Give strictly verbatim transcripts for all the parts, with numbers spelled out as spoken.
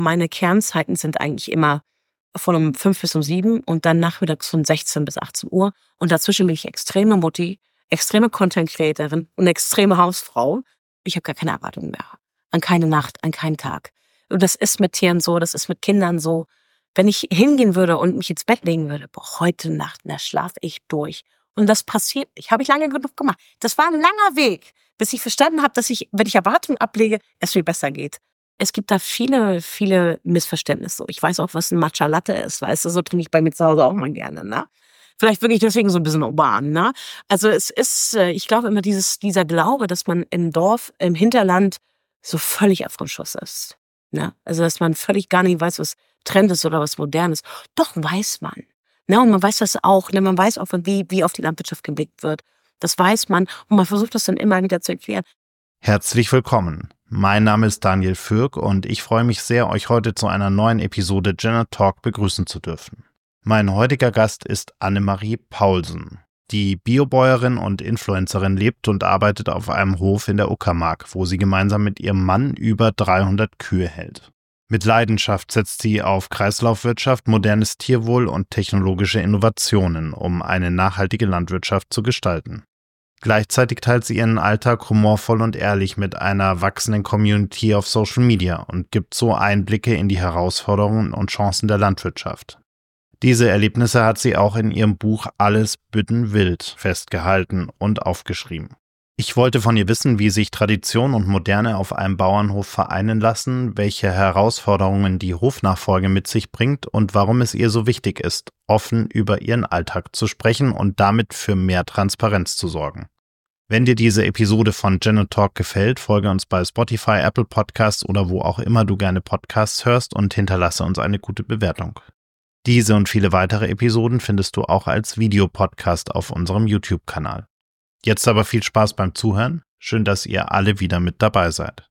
Meine Kernzeiten sind eigentlich immer von um fünf bis um sieben und dann nachmittags von sechzehn bis achtzehn Uhr. Und dazwischen bin ich extreme Mutti, extreme Content-Creatorin und extreme Hausfrau. Ich habe gar keine Erwartungen mehr. An keine Nacht, an keinen Tag. Und das ist mit Tieren so, das ist mit Kindern so. Wenn ich hingehen würde und mich ins Bett legen würde, boah, heute Nacht, da schlafe ich durch. Und das passiert nicht. Habe ich lange genug gemacht. Das war ein langer Weg, bis ich verstanden habe, dass ich, wenn ich Erwartungen ablege, es viel besser geht. Es gibt da viele, viele Missverständnisse. Ich weiß auch, was ein Matcha Latte ist, weißt du, so trinke ich bei mir zu Hause auch mal gerne, ne? Vielleicht wirklich deswegen so ein bisschen urban, ne? Also es ist, äh, ich glaube immer dieses, dieser Glaube, dass man im Dorf, im Hinterland so völlig auf dem Schuss ist, ne? Also dass man völlig gar nicht weiß, was Trend ist oder was modern ist. Doch weiß man, ne? Und man weiß das auch, ne? Man weiß auch, wie, wie auf die Landwirtschaft geblickt wird. Das weiß man und man versucht das dann immer wieder zu erklären. Herzlich willkommen. Mein Name ist Daniel Fürk und ich freue mich sehr, euch heute zu einer neuen Episode Gender Talk begrüßen zu dürfen. Mein heutiger Gast ist Annemarie Paulsen. Die Biobäuerin und Influencerin lebt und arbeitet auf einem Hof in der Uckermark, wo sie gemeinsam mit ihrem Mann über dreihundert Kühe hält. Mit Leidenschaft setzt sie auf Kreislaufwirtschaft, modernes Tierwohl und technologische Innovationen, um eine nachhaltige Landwirtschaft zu gestalten. Gleichzeitig teilt sie ihren Alltag humorvoll und ehrlich mit einer wachsenden Community auf Social Media und gibt so Einblicke in die Herausforderungen und Chancen der Landwirtschaft. Diese Erlebnisse hat sie auch in ihrem Buch Alles Büttenwild festgehalten und aufgeschrieben. Ich wollte von ihr wissen, wie sich Tradition und Moderne auf einem Bauernhof vereinen lassen, welche Herausforderungen die Hofnachfolge mit sich bringt und warum es ihr so wichtig ist, offen über ihren Alltag zu sprechen und damit für mehr Transparenz zu sorgen. Wenn dir diese Episode von Gender Talk gefällt, folge uns bei Spotify, Apple Podcasts oder wo auch immer du gerne Podcasts hörst und hinterlasse uns eine gute Bewertung. Diese und viele weitere Episoden findest du auch als Videopodcast auf unserem YouTube-Kanal. Jetzt aber viel Spaß beim Zuhören. Schön, dass ihr alle wieder mit dabei seid.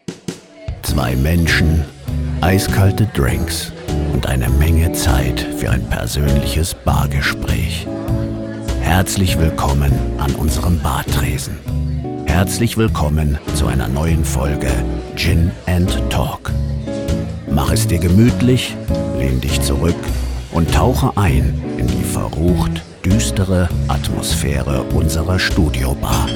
Zwei Menschen, eiskalte Drinks und eine Menge Zeit für ein persönliches Bargespräch. Herzlich willkommen an unserem Bartresen. Herzlich willkommen zu einer neuen Folge Gin and Talk. Mach es dir gemütlich, lehn dich zurück und tauche ein in die verrucht düstere Atmosphäre unserer Studiobar.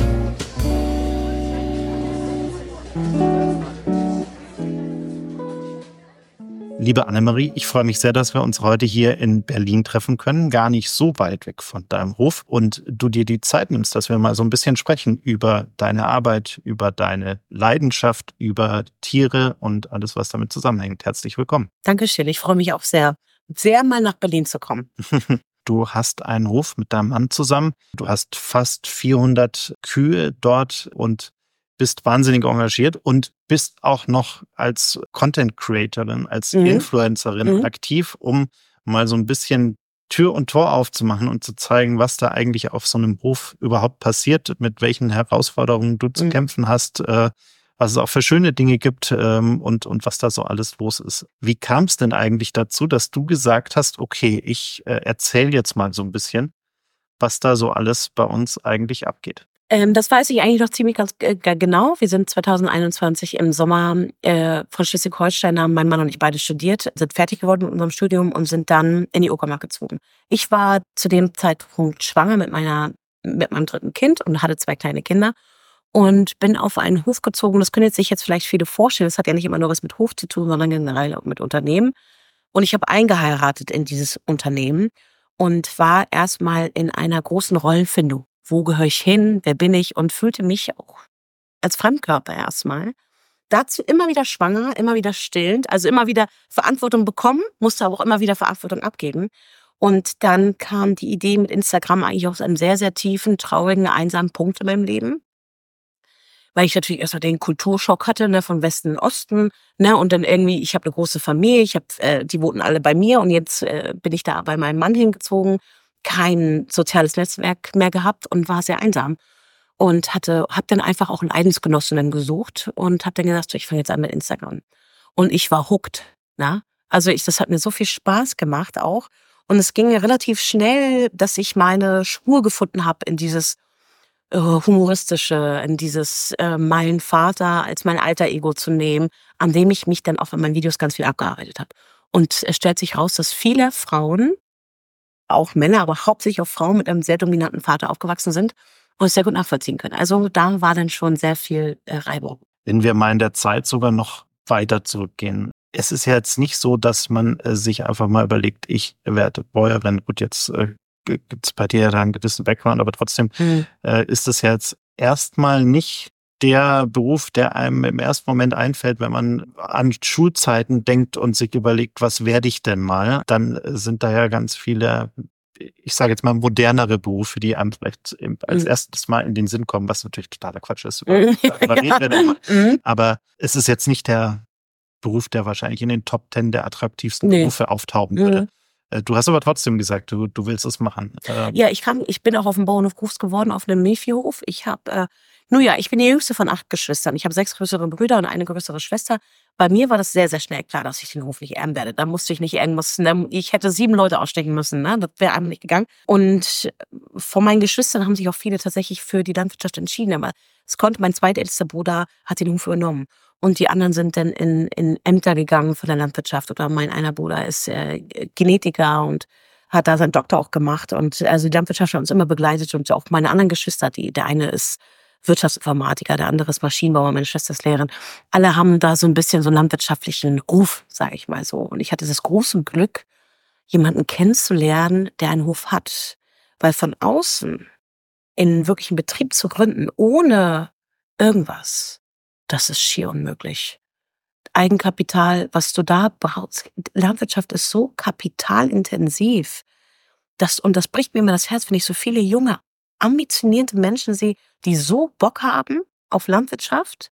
Liebe Annemarie, ich freue mich sehr, dass wir uns heute hier in Berlin treffen können, gar nicht so weit weg von deinem Hof und du dir die Zeit nimmst, dass wir mal so ein bisschen sprechen über deine Arbeit, über deine Leidenschaft, über Tiere und alles, was damit zusammenhängt. Herzlich willkommen. Dankeschön, ich freue mich auch sehr, sehr mal nach Berlin zu kommen. Du hast einen Hof mit deinem Mann zusammen. Du hast fast vierhundert Kühe dort und bist wahnsinnig engagiert und bist auch noch als Content Creatorin, als mhm. Influencerin mhm. aktiv, um mal so ein bisschen Tür und Tor aufzumachen und zu zeigen, was da eigentlich auf so einem Hof überhaupt passiert, mit welchen Herausforderungen du zu mhm. kämpfen hast, äh, was es auch für schöne Dinge gibt ähm, und, und was da so alles los ist. Wie kam es denn eigentlich dazu, dass du gesagt hast, okay, ich äh, erzähle jetzt mal so ein bisschen, was da so alles bei uns eigentlich abgeht? Ähm, das weiß ich eigentlich noch ziemlich ganz äh, genau. Wir sind zwanzig einundzwanzig im Sommer äh, von Schleswig-Holstein, haben mein Mann und ich beide studiert, sind fertig geworden mit unserem Studium und sind dann in die Uckermark gezogen. Ich war zu dem Zeitpunkt schwanger mit meiner, mit meinem dritten Kind und hatte zwei kleine Kinder. Und bin auf einen Hof gezogen. Das können jetzt sich jetzt vielleicht viele vorstellen. Das hat ja nicht immer nur was mit Hof zu tun, sondern generell auch mit Unternehmen. Und ich habe eingeheiratet in dieses Unternehmen und war erstmal in einer großen Rollenfindung. Wo gehöre ich hin? Wer bin ich? Und fühlte mich auch als Fremdkörper erstmal. Dazu immer wieder schwanger, immer wieder stillend, also immer wieder Verantwortung bekommen, musste aber auch immer wieder Verantwortung abgeben. Und dann kam die Idee mit Instagram eigentlich aus einem sehr, sehr tiefen, traurigen, einsamen Punkt in meinem Leben. Weil ich natürlich erstmal den Kulturschock hatte, ne, von Westen in Osten, ne, und dann irgendwie, ich habe eine große Familie, ich habe, äh, die wohnten alle bei mir und jetzt äh, bin ich da bei meinem Mann hingezogen, kein soziales Netzwerk mehr gehabt und war sehr einsam und hatte, habe dann einfach auch Leidensgenossinnen gesucht und habe dann gesagt, so, ich fange jetzt an mit Instagram und ich war hooked, ne, also ich, das hat mir so viel Spaß gemacht auch und es ging relativ schnell, dass ich meine Spur gefunden habe in dieses äh, Humoristische, in dieses äh, meinen Vater als mein alter Ego zu nehmen, an dem ich mich dann auch in meinen Videos ganz viel abgearbeitet habe. Und es stellt sich raus, dass viele Frauen, auch Männer, aber hauptsächlich auch Frauen mit einem sehr dominanten Vater aufgewachsen sind und es sehr gut nachvollziehen können. Also da war dann schon sehr viel äh, Reibung. Wenn wir mal in der Zeit sogar noch weiter zurückgehen. Es ist ja jetzt nicht so, dass man äh, sich einfach mal überlegt, ich werde Bäuerin. Gut, jetzt äh, gibt es bei dir ja da einen gewissen Background, aber trotzdem Mhm. äh, ist es ja jetzt erstmal nicht der Beruf, der einem im ersten Moment einfällt, wenn man an Schulzeiten denkt und sich überlegt, was werde ich denn mal? Dann sind da ja ganz viele, ich sage jetzt mal, modernere Berufe, die einem vielleicht im- als Mhm. erstes Mal in den Sinn kommen, was natürlich totaler Quatsch ist. Mhm. Darüber reden wir dann mal. Mhm. Aber es ist jetzt nicht der Beruf, der wahrscheinlich in den Top Ten der attraktivsten Nee. Berufe auftauchen Mhm. würde. Äh, Du hast aber trotzdem gesagt, du, du willst es machen. Ähm, Ja, ich kam, ich bin auch auf dem Bauernhof groß geworden, auf einem Milchviehhof. Ich habe, äh, nun ja, ich bin die jüngste von acht Geschwistern. Ich habe sechs größere Brüder und eine größere Schwester. Bei mir war das sehr, sehr schnell klar, dass ich den Hof nicht erben werde. Da musste ich nicht irgendwas, ne, ich hätte sieben Leute ausstechen müssen, ne? Das wäre einfach nicht gegangen. Und von meinen Geschwistern haben sich auch viele tatsächlich für die Landwirtschaft entschieden. Aber es konnte, mein zweitältester Bruder hat den Hof übernommen. Und die anderen sind dann in, in Ämter gegangen von der Landwirtschaft. Oder mein einer Bruder ist äh, Genetiker und hat da seinen Doktor auch gemacht. Und also die Landwirtschaft hat uns immer begleitet und auch meine anderen Geschwister, die, der eine ist Wirtschaftsinformatiker, der andere ist Maschinenbauer, meine Schwester ist Lehrerin. Alle haben da so ein bisschen so einen landwirtschaftlichen Ruf, sage ich mal so. Und ich hatte das große Glück, jemanden kennenzulernen, der einen Hof hat. Weil von außen in wirklich einen Betrieb zu gründen, ohne irgendwas, das ist schier unmöglich. Eigenkapital, was du da brauchst. Landwirtschaft ist so kapitalintensiv. Das, und das bricht mir immer das Herz, wenn ich so viele junge, ambitionierte Menschen sehe, die so Bock haben auf Landwirtschaft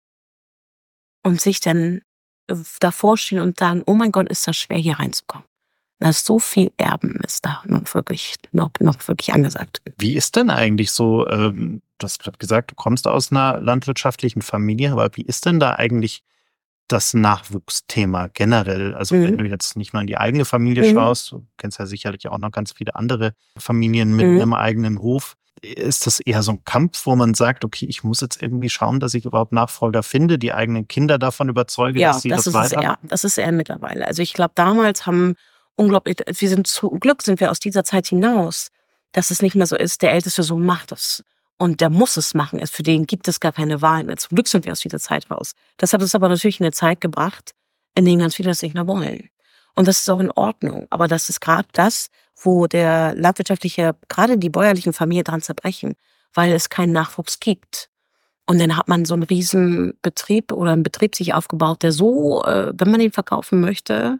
und sich dann äh, davor stehen und sagen, oh mein Gott, ist das schwer, hier reinzukommen. Da ist so viel Erben ist da noch wirklich, noch, noch wirklich angesagt. Wie ist denn eigentlich so, ähm, du hast gerade gesagt, du kommst aus einer landwirtschaftlichen Familie, aber wie ist denn da eigentlich das Nachwuchsthema generell? Also wenn Mhm. du jetzt nicht mal in die eigene Familie Mhm. schaust, du kennst ja sicherlich auch noch ganz viele andere Familien mit Mhm. einem eigenen Hof. Ist das eher so ein Kampf, wo man sagt, okay, ich muss jetzt irgendwie schauen, dass ich überhaupt Nachfolger finde, die eigenen Kinder davon überzeuge, Ja, dass sie das das, ist es weiter... eher. Das ist eher mittlerweile. Also ich glaube, damals haben unglaublich, wir sind zum Glück sind wir aus dieser Zeit hinaus, dass es nicht mehr so ist, der älteste Sohn macht es. Und der muss es machen. Es- Für den gibt es gar keine Wahl mehr. Zum Glück sind wir aus dieser Zeit raus. Das hat uns aber natürlich in eine Zeit gebracht, in der ganz viele das nicht mehr wollen. Und das ist auch in Ordnung. Aber das ist gerade das, wo der landwirtschaftliche, gerade die bäuerlichen Familien dran zerbrechen, weil es keinen Nachwuchs gibt. Und dann hat man so einen riesen Betrieb oder einen Betrieb sich aufgebaut, der so, äh, wenn man ihn verkaufen möchte,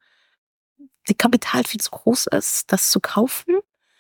die Kapital viel zu groß ist, das zu kaufen.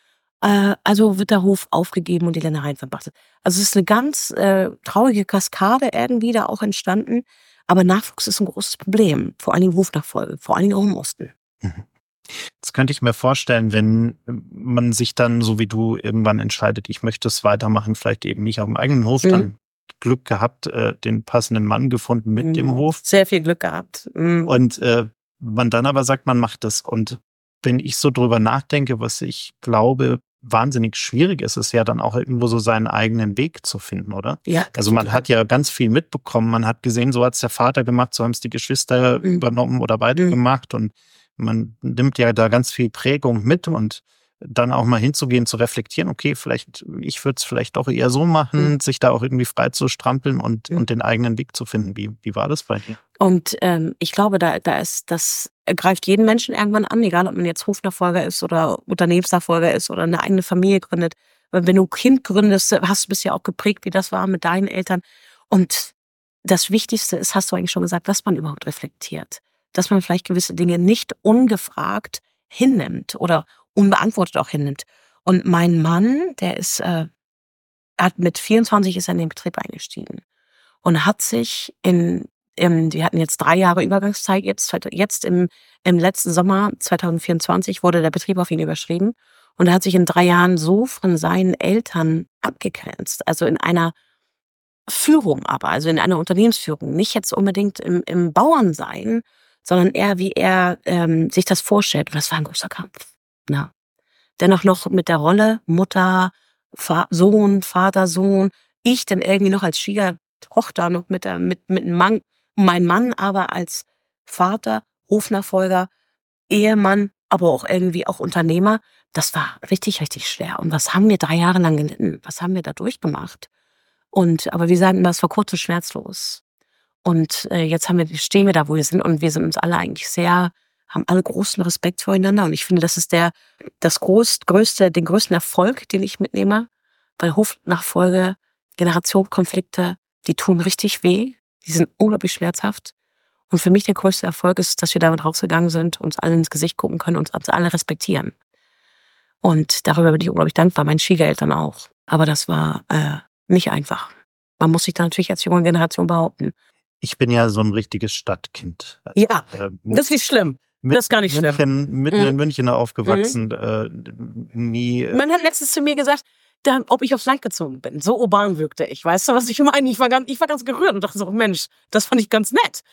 Äh, also wird der Hof aufgegeben und die Ländereien verpachtet. Also es ist eine ganz äh, traurige Kaskade irgendwie da auch entstanden. Aber Nachwuchs ist ein großes Problem. Vor allen Dingen Hofnachfolge, vor allen Dingen auch im Osten. Mhm. Das könnte ich mir vorstellen, wenn man sich dann, so wie du, irgendwann entscheidet, ich möchte es weitermachen, vielleicht eben nicht auf dem eigenen Hof, Mhm. dann Glück gehabt, äh, den passenden Mann gefunden mit dem Mhm. Hof. Sehr viel Glück gehabt. Mhm. Und äh, man dann aber sagt, man macht das. Und wenn ich so drüber nachdenke, was ich glaube, wahnsinnig schwierig ist, ist ja dann auch irgendwo so seinen eigenen Weg zu finden, oder? Ja, Also man hat ja ganz viel mitbekommen. Man hat gesehen, so hat es der Vater gemacht, so haben es die Geschwister Mhm. übernommen oder beide Mhm. gemacht. Und man nimmt ja da ganz viel Prägung mit und dann auch mal hinzugehen, zu reflektieren, okay, vielleicht, ich würde es vielleicht doch eher so machen, Mhm. sich da auch irgendwie frei zu strampeln und, Mhm. und den eigenen Weg zu finden. Wie, wie war das bei dir? Und ähm, ich glaube, da, da ist, das greift jeden Menschen irgendwann an, egal ob man jetzt Hofnachfolger ist oder Unternehmensnachfolger ist oder eine eigene Familie gründet. Weil wenn du ein Kind gründest, hast du bisher auch geprägt, wie das war mit deinen Eltern. Und das Wichtigste ist, hast du eigentlich schon gesagt, dass man überhaupt reflektiert. Dass man vielleicht gewisse Dinge nicht ungefragt hinnimmt oder unbeantwortet auch hinnimmt. Und mein Mann, der ist, äh, hat mit vierundzwanzig ist er in den Betrieb eingestiegen und hat sich in, im, wir hatten jetzt drei Jahre Übergangszeit, jetzt, jetzt im, im letzten Sommer zwanzig vierundzwanzig wurde der Betrieb auf ihn überschrieben und er hat sich in drei Jahren so von seinen Eltern abgegrenzt, also in einer Führung aber, also in einer Unternehmensführung, nicht jetzt unbedingt im, im Bauernsein, sondern eher wie er ähm, sich das vorstellt. Und das war ein großer Kampf. Ja. Dennoch noch mit der Rolle Mutter, Fa- Sohn, Vater, Sohn, Ich dann irgendwie noch als Schwiegertochter noch mit, der, mit, mit einem Mann, mein Mann aber als Vater, Hofnachfolger, Ehemann, aber auch irgendwie auch Unternehmer. Das war richtig, richtig schwer. Und was haben wir drei Jahre lang gelitten? Was haben wir da durchgemacht? Und, aber wir sagen immer, es war kurz und schmerzlos. Und äh, jetzt haben wir, stehen wir da, wo wir sind, und wir sind uns alle eigentlich sehr, haben alle großen Respekt voreinander. Und ich finde, das ist der, das groß, größte, den größten Erfolg, den ich mitnehme, weil Hofnachfolge, Generationenkonflikte, die tun richtig weh, die sind unglaublich schmerzhaft. Und für mich der größte Erfolg ist, dass wir damit rausgegangen sind, uns alle ins Gesicht gucken können und uns alle respektieren. Und darüber bin ich unglaublich dankbar, meinen Schwiegereltern auch. Aber das war äh, nicht einfach. Man muss sich da natürlich als junge Generation behaupten. Ich bin ja so ein richtiges Stadtkind. Ja, äh, das ist nicht schlimm. Mit, das ist gar nicht schlimm. München, mitten Mhm. in München aufgewachsen. Mhm. Äh, nie. Man hat letztens zu mir gesagt, da, ob ich aufs Land gezogen bin. So urban wirkte ich. Weißt du, was ich meine? Ich war ganz, ich war ganz gerührt und dachte so, Mensch, das fand ich ganz nett.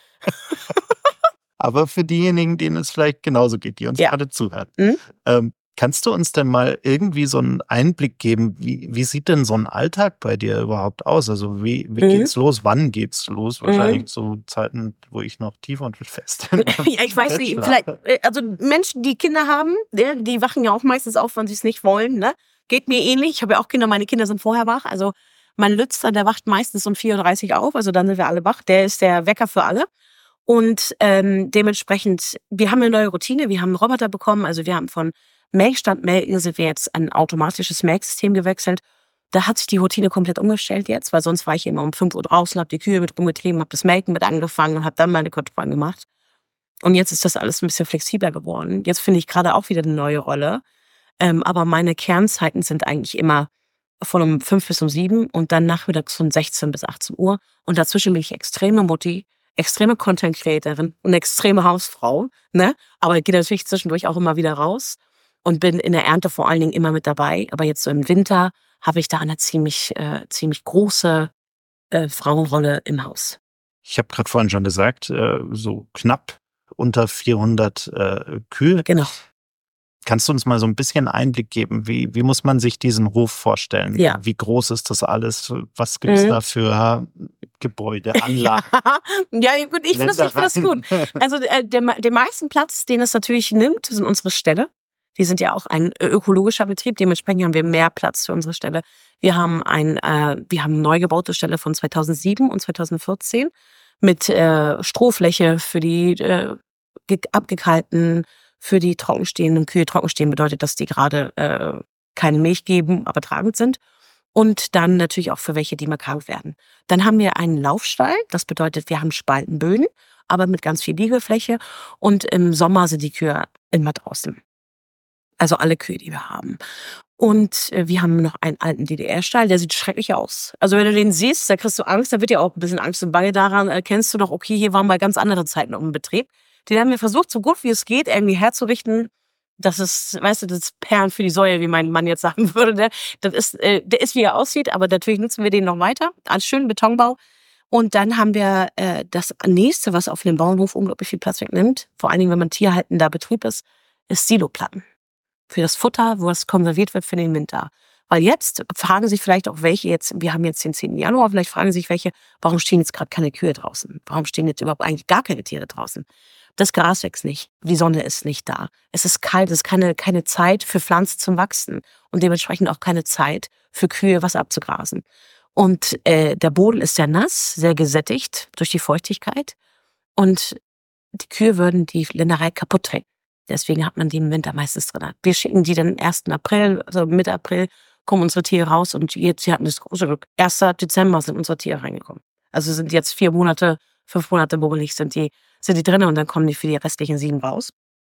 Aber für diejenigen, denen es vielleicht genauso geht, die uns ja. gerade zuhören, mhm. ähm, kannst du uns denn mal irgendwie so einen Einblick geben, wie, wie sieht denn so ein Alltag bei dir überhaupt aus? Also wie, wie mhm. geht's los? Wann geht's los? Wahrscheinlich mhm. so Zeiten, wo ich noch tiefer und fest bin. Ja, ich weiß nicht, vielleicht, also Menschen, die Kinder haben, die wachen ja auch meistens auf, wenn sie es nicht wollen, ne? Geht mir ähnlich. Ich habe ja auch Kinder, meine Kinder sind vorher wach. Also mein Lützer, der wacht meistens um vier Uhr dreißig auf, also dann sind wir alle wach. Der ist der Wecker für alle. Und ähm, dementsprechend, wir haben eine neue Routine, wir haben einen Roboter bekommen, also wir haben von Melkstand melken sind wir jetzt ein automatisches Melksystem gewechselt. Da hat sich die Routine komplett umgestellt jetzt, weil sonst war ich immer um fünf Uhr draußen, habe die Kühe mit rumgetrieben, habe das Melken mit angefangen und habe dann meine Kontrollen gemacht. Und jetzt ist das alles ein bisschen flexibler geworden. Jetzt finde ich gerade auch wieder eine neue Rolle. Ähm, aber meine Kernzeiten sind eigentlich immer von um fünf bis um sieben und dann nachmittags von sechzehn bis achtzehn Uhr. Und dazwischen bin ich extreme Mutti, extreme Content-Creatorin und extreme Hausfrau. Ne? Aber ich gehe natürlich zwischendurch auch immer wieder raus und bin in der Ernte vor allen Dingen immer mit dabei. Aber jetzt so im Winter habe ich da eine ziemlich, äh, ziemlich große äh, Frauenrolle im Haus. Ich habe gerade vorhin schon gesagt, äh, so knapp unter vierhundert äh, Kühe. Genau. Kannst du uns mal so ein bisschen Einblick geben? Wie, wie muss man sich diesen Hof vorstellen? Ja. Wie groß ist das alles? Was gibt es mhm. da für Gebäude, Anlagen? Ja, gut, ich finde das, das gut. Also äh, der, der meisten Platz, den es natürlich nimmt, sind unsere Ställe. Die sind ja auch ein ökologischer Betrieb, dementsprechend haben wir mehr Platz für unsere Ställe. Wir haben ein, äh, wir haben eine neu gebaute Stelle von zweitausendsieben und zweitausendvierzehn mit äh, Strohfläche für die äh, abgekalten, für die trockenstehenden Kühe. Trockenstehen bedeutet, dass die gerade äh, keine Milch geben, aber tragend sind. Und dann natürlich auch für welche, die mal krank werden. Dann haben wir einen Laufstall. Das bedeutet, wir haben Spaltenböden, aber mit ganz viel Liegefläche. Und im Sommer sind die Kühe immer draußen. Also alle Kühe, die wir haben. Und äh, wir haben noch einen alten D D R-Stall, der sieht schrecklich aus. Also wenn du den siehst, da kriegst du Angst, da wird ja auch ein bisschen Angst und Bange daran. Erkennst du doch, okay, hier waren mal ganz andere Zeiten im Betrieb. Den haben wir versucht, so gut wie es geht, irgendwie herzurichten. Das ist, weißt du, das ist Perlen für die Säue, wie mein Mann jetzt sagen würde. Der, das ist, äh, der ist, wie er aussieht, aber natürlich nutzen wir den noch weiter als schönen Betonbau. Und dann haben wir äh, das nächste, was auf dem Bauernhof unglaublich viel Platz wegnimmt, vor allen Dingen, wenn man tierhaltender Betrieb ist, ist Siloplatten. Für das Futter, wo es konserviert wird für den Winter. Weil jetzt fragen sich vielleicht auch welche jetzt, wir haben jetzt den zehnten Januar, vielleicht fragen sich welche, warum stehen jetzt gerade keine Kühe draußen? Warum stehen jetzt überhaupt eigentlich gar keine Tiere draußen? Das Gras wächst nicht, die Sonne ist nicht da. Es ist kalt, es ist keine, keine Zeit für Pflanzen zum Wachsen und dementsprechend auch keine Zeit für Kühe, was abzugrasen. Und äh, der Boden ist sehr nass, sehr gesättigt durch die Feuchtigkeit und die Kühe würden die Länderei kaputt treten. Deswegen hat man die im Winter meistens drin. Wir schicken die dann ersten April, also Mitte April, kommen unsere Tiere raus und jetzt, sie hatten das große Glück. ersten Dezember sind unsere Tiere reingekommen. Also sind jetzt vier Monate, fünf Monate bubbelig sind die, sind die drin und dann kommen die für die restlichen sieben raus.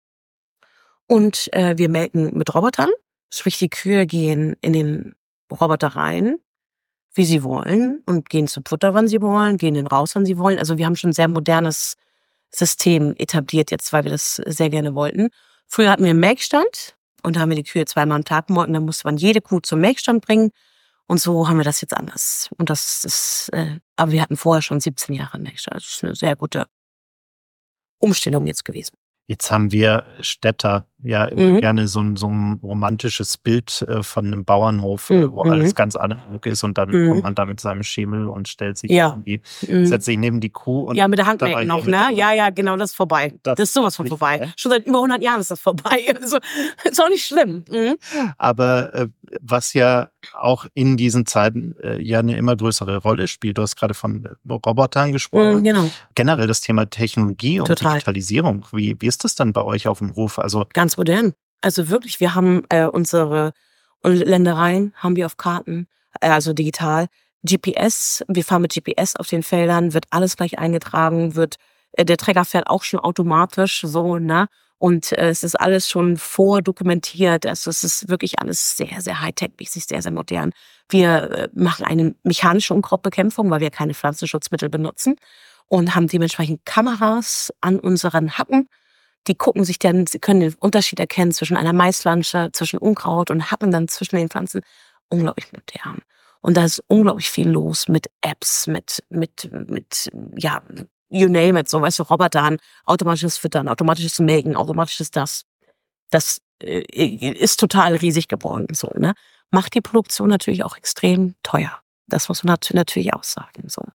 Und äh, wir melken mit Robotern, sprich die Kühe gehen in den Roboter rein, wie sie wollen und gehen zum Futter, wann sie wollen, gehen dann raus, wann sie wollen. Also wir haben schon ein sehr modernes System etabliert jetzt, weil wir das sehr gerne wollten. Früher hatten wir einen Melkstand und da haben wir die Kühe zweimal am Tag gemolken. Dann musste man jede Kuh zum Melkstand bringen und so haben wir das jetzt anders. Und das ist, äh, aber wir hatten vorher schon siebzehn Jahre einen Melkstand. Das ist eine sehr gute Umstellung jetzt gewesen. Jetzt haben wir Städter ja Mhm. gerne so ein, so ein romantisches Bild äh, von einem Bauernhof, äh, wo Mhm. alles ganz analog ist und dann Mhm. kommt man da mit seinem Schemel und stellt sich Ja. irgendwie, Mhm. setzt sich neben die Kuh und Ja, mit der dabei Handmelken noch, hier mit ne? der- Ja, ja, genau, das ist vorbei. Das Das, ist sowas von nicht, vorbei. ne? Schon seit über hundert Jahren ist das vorbei. Also, ist auch nicht schlimm. Mhm. Aber äh, was ja auch in diesen Zeiten äh, ja eine immer größere Rolle spielt, du hast gerade von äh, Robotern gesprochen, Mhm, genau. generell das Thema Technologie und Total. Digitalisierung, wie, wie ist das dann bei euch auf dem Hof? Also Ganz modern. Also wirklich, wir haben äh, unsere Ländereien, haben wir auf Karten, äh, also digital. G P S, wir fahren mit G P S auf den Feldern, wird alles gleich eingetragen, wird äh, der Trecker fährt auch schon automatisch so, ne? Und äh, es ist alles schon vordokumentiert. Also es ist wirklich alles sehr, sehr high-tech-mäßig, sehr, sehr modern. Wir äh, machen eine mechanische Unkrautbekämpfung, weil wir keine Pflanzenschutzmittel benutzen und haben dementsprechend Kameras an unseren Hacken. Die gucken sich dann, sie können den Unterschied erkennen zwischen einer Maispflanze, zwischen Unkraut und Hacken dann zwischen den Pflanzen. Unglaublich modern. Und da ist unglaublich viel los mit Apps, mit, mit, mit, ja, you name it, so, weißt du, Robotern, automatisches Füttern, automatisches Melken, automatisches das. Das äh, ist total riesig geworden, so, ne? Macht die Produktion natürlich auch extrem teuer. Das muss man nat- natürlich auch sagen, so.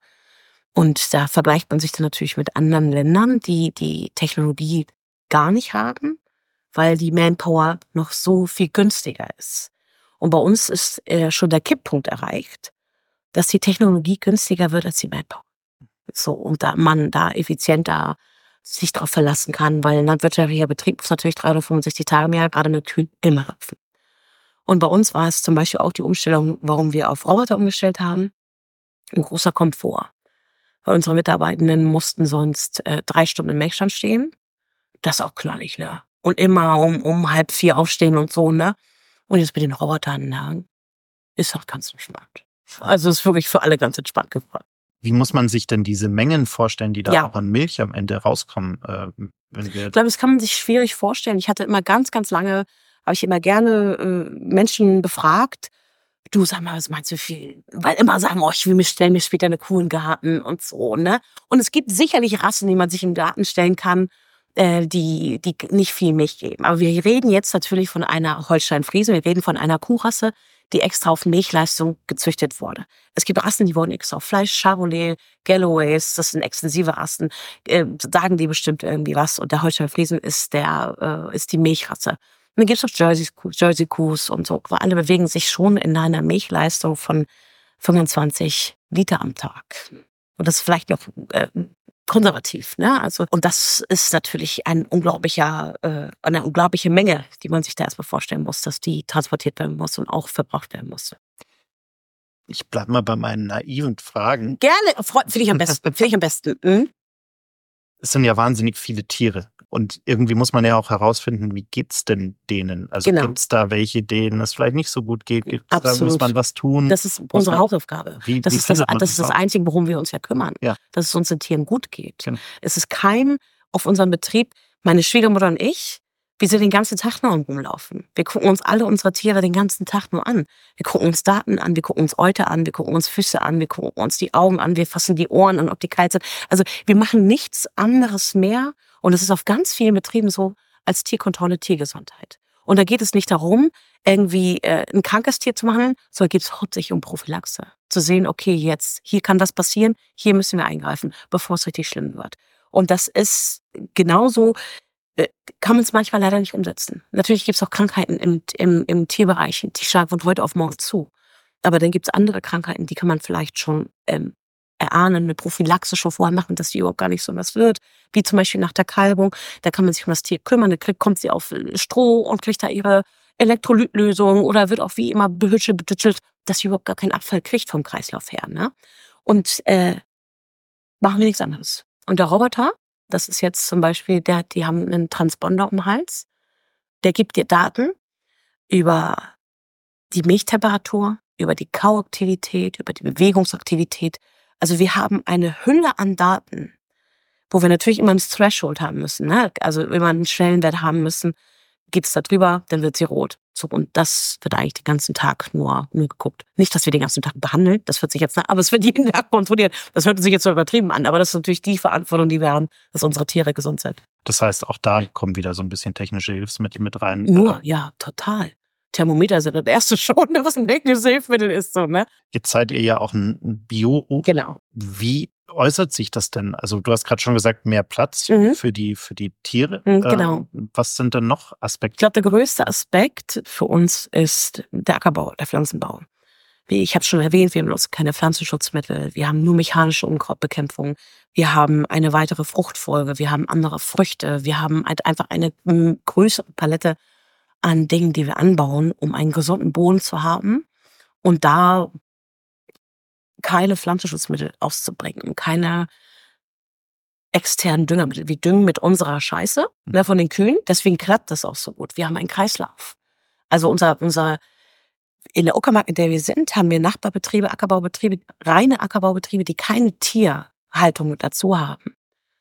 Und da vergleicht man sich dann natürlich mit anderen Ländern, die die Technologie gar nicht haben, weil die Manpower noch so viel günstiger ist. Und bei uns ist äh, schon der Kipppunkt erreicht, dass die Technologie günstiger wird als die Manpower. So, und da man da effizienter sich drauf verlassen kann, weil ein landwirtschaftlicher Betrieb muss natürlich dreihundertfünfundsechzig Tage im Jahr gerade mit Kühen immer laufen. Und bei uns war es zum Beispiel auch die Umstellung, warum wir auf Roboter umgestellt haben, ein großer Komfort. Weil unsere Mitarbeitenden mussten sonst äh, drei Stunden im Melkstand stehen. Das ist auch klar nicht, ne? Und immer um, um halb vier aufstehen und so, ne? Und jetzt mit den Robotern, ne? Ist halt ganz entspannt. Also ist wirklich für alle ganz entspannt gefragt. wie muss man sich denn diese Mengen vorstellen, die da Ja. auch an Milch am Ende rauskommen? Äh, wenn wir Ich glaube, das kann man sich schwierig vorstellen. Ich hatte immer ganz, ganz lange, habe ich immer gerne äh, Menschen befragt. Du, sag mal, was meinst du viel? Weil immer sagen, oh, ich will mir stellen mir später eine Kuh in den Garten und so, ne? Und es gibt sicherlich Rassen, die man sich im Garten stellen kann, äh, die, die nicht viel Milch geben. Aber wir reden jetzt natürlich von einer Holstein-Friese, wir reden von einer Kuhrasse, die extra auf Milchleistung gezüchtet wurde. Es gibt Rassen, die wurden extra auf Fleisch, Charolais, Galloways, das sind extensive Rassen, äh, sagen die bestimmt irgendwie was. Und der Holstein-Friesen ist der, äh, ist die Milchrasse. Und dann gibt's noch Jersey, Jersey Kuhs und so. Alle bewegen sich schon in einer Milchleistung von fünfundzwanzig Liter am Tag. Und das ist vielleicht noch äh, konservativ, ne? Also, und das ist natürlich ein unglaublicher, äh, eine unglaubliche Menge, die man sich da erstmal vorstellen muss, dass die transportiert werden muss und auch verbraucht werden muss. ich bleib mal bei meinen naiven Fragen. Gerne, finde ich am besten. Finde ich am besten. Mhm. Es sind ja wahnsinnig viele Tiere. Und irgendwie muss man ja auch herausfinden, wie geht's denn denen? Also Genau. gibt's da welche, denen es vielleicht nicht so gut geht? Gibt's da, Absolut. muss man was tun? Das ist Muss unsere man- Hauptaufgabe. Wie, Das wie ist das, findet man das ist das raus? Einzige, worum wir uns ja kümmern. Ja. Dass es unseren Tieren gut geht. Genau. Es ist kein auf unserem Betrieb, meine Schwiegermutter und ich, wir sind den ganzen Tag nur am Rumlaufen. Wir gucken uns alle unsere Tiere den ganzen Tag nur an. Wir gucken uns Daten an, wir gucken uns Euter an, wir gucken uns Füße an, wir gucken uns die Augen an, wir fassen die Ohren an, ob die kalt sind. Also wir machen nichts anderes mehr. Und es ist auf ganz vielen Betrieben so, als Tierkontrolle, Tiergesundheit. Und da geht es nicht darum, irgendwie äh, ein krankes Tier zu behandeln, sondern geht es hauptsächlich um Prophylaxe. Zu sehen, okay, jetzt, hier kann das passieren, hier müssen wir eingreifen, bevor es richtig schlimm wird. Und das ist genauso, äh, kann man es manchmal leider nicht umsetzen. Natürlich gibt es auch Krankheiten im, im, im Tierbereich, die schlagen von heute auf morgen zu. Aber dann gibt es andere Krankheiten, die kann man vielleicht schon ähm, erahnen, eine Prophylaxe schon vorher machen, dass die überhaupt gar nicht so was wird. Wie zum Beispiel nach der Kalbung, da kann man sich um das Tier kümmern, dann kriegt, kommt sie auf Stroh und kriegt da ihre Elektrolytlösung oder wird auch wie immer behütschelt, betütschelt, dass sie überhaupt gar keinen Abfall kriegt vom Kreislauf her. Ne? Und äh, machen wir nichts anderes. Und der Roboter, das ist jetzt zum Beispiel, der, die haben einen Transponder um den Hals, der gibt dir Daten über die Milchtemperatur, über die Kauaktivität, über die Bewegungsaktivität. Also wir haben eine Hülle an Daten, wo wir natürlich immer ein Threshold haben müssen. Ne? Also immer einen Schwellenwert haben müssen. Geht's da drüber, dann wird sie rot. So, und das wird eigentlich den ganzen Tag nur, nur geguckt. Nicht, dass wir den ganzen Tag behandeln, das wird sich jetzt, aber es wird jeden Tag kontrolliert. Das hört sich jetzt so übertrieben an, aber das ist natürlich die Verantwortung, die wir haben, dass unsere Tiere gesund sind. Das heißt, auch da kommen wieder so ein bisschen technische Hilfsmittel mit rein. Nur, ja, total. Thermometer sind das erste schon, was ein technisches Hilfsmittel ist. So, ne? Jetzt seid ihr ja auch ein Bio. Genau. Wie äußert sich das denn? Also du hast gerade schon gesagt, mehr Platz Mhm. für die für die Tiere. Mhm, genau. Äh, was sind denn noch Aspekte? Ich glaube, der größte Aspekt für uns ist der Ackerbau, der Pflanzenbau. Wie ich habe schon erwähnt, wir benutzen keine Pflanzenschutzmittel, wir haben nur mechanische Unkrautbekämpfung, wir haben eine weitere Fruchtfolge, wir haben andere Früchte, wir haben halt einfach eine m, größere Palette an Dingen, die wir anbauen, um einen gesunden Boden zu haben und da keine Pflanzenschutzmittel auszubringen, keine externen Düngermittel. Wir düngen mit unserer Scheiße, ne, von den Kühen, deswegen klappt das auch so gut. Wir haben einen Kreislauf. Also unser, unser in der Uckermark, in der wir sind, haben wir Nachbarbetriebe, Ackerbaubetriebe, reine Ackerbaubetriebe, die keine Tierhaltung dazu haben.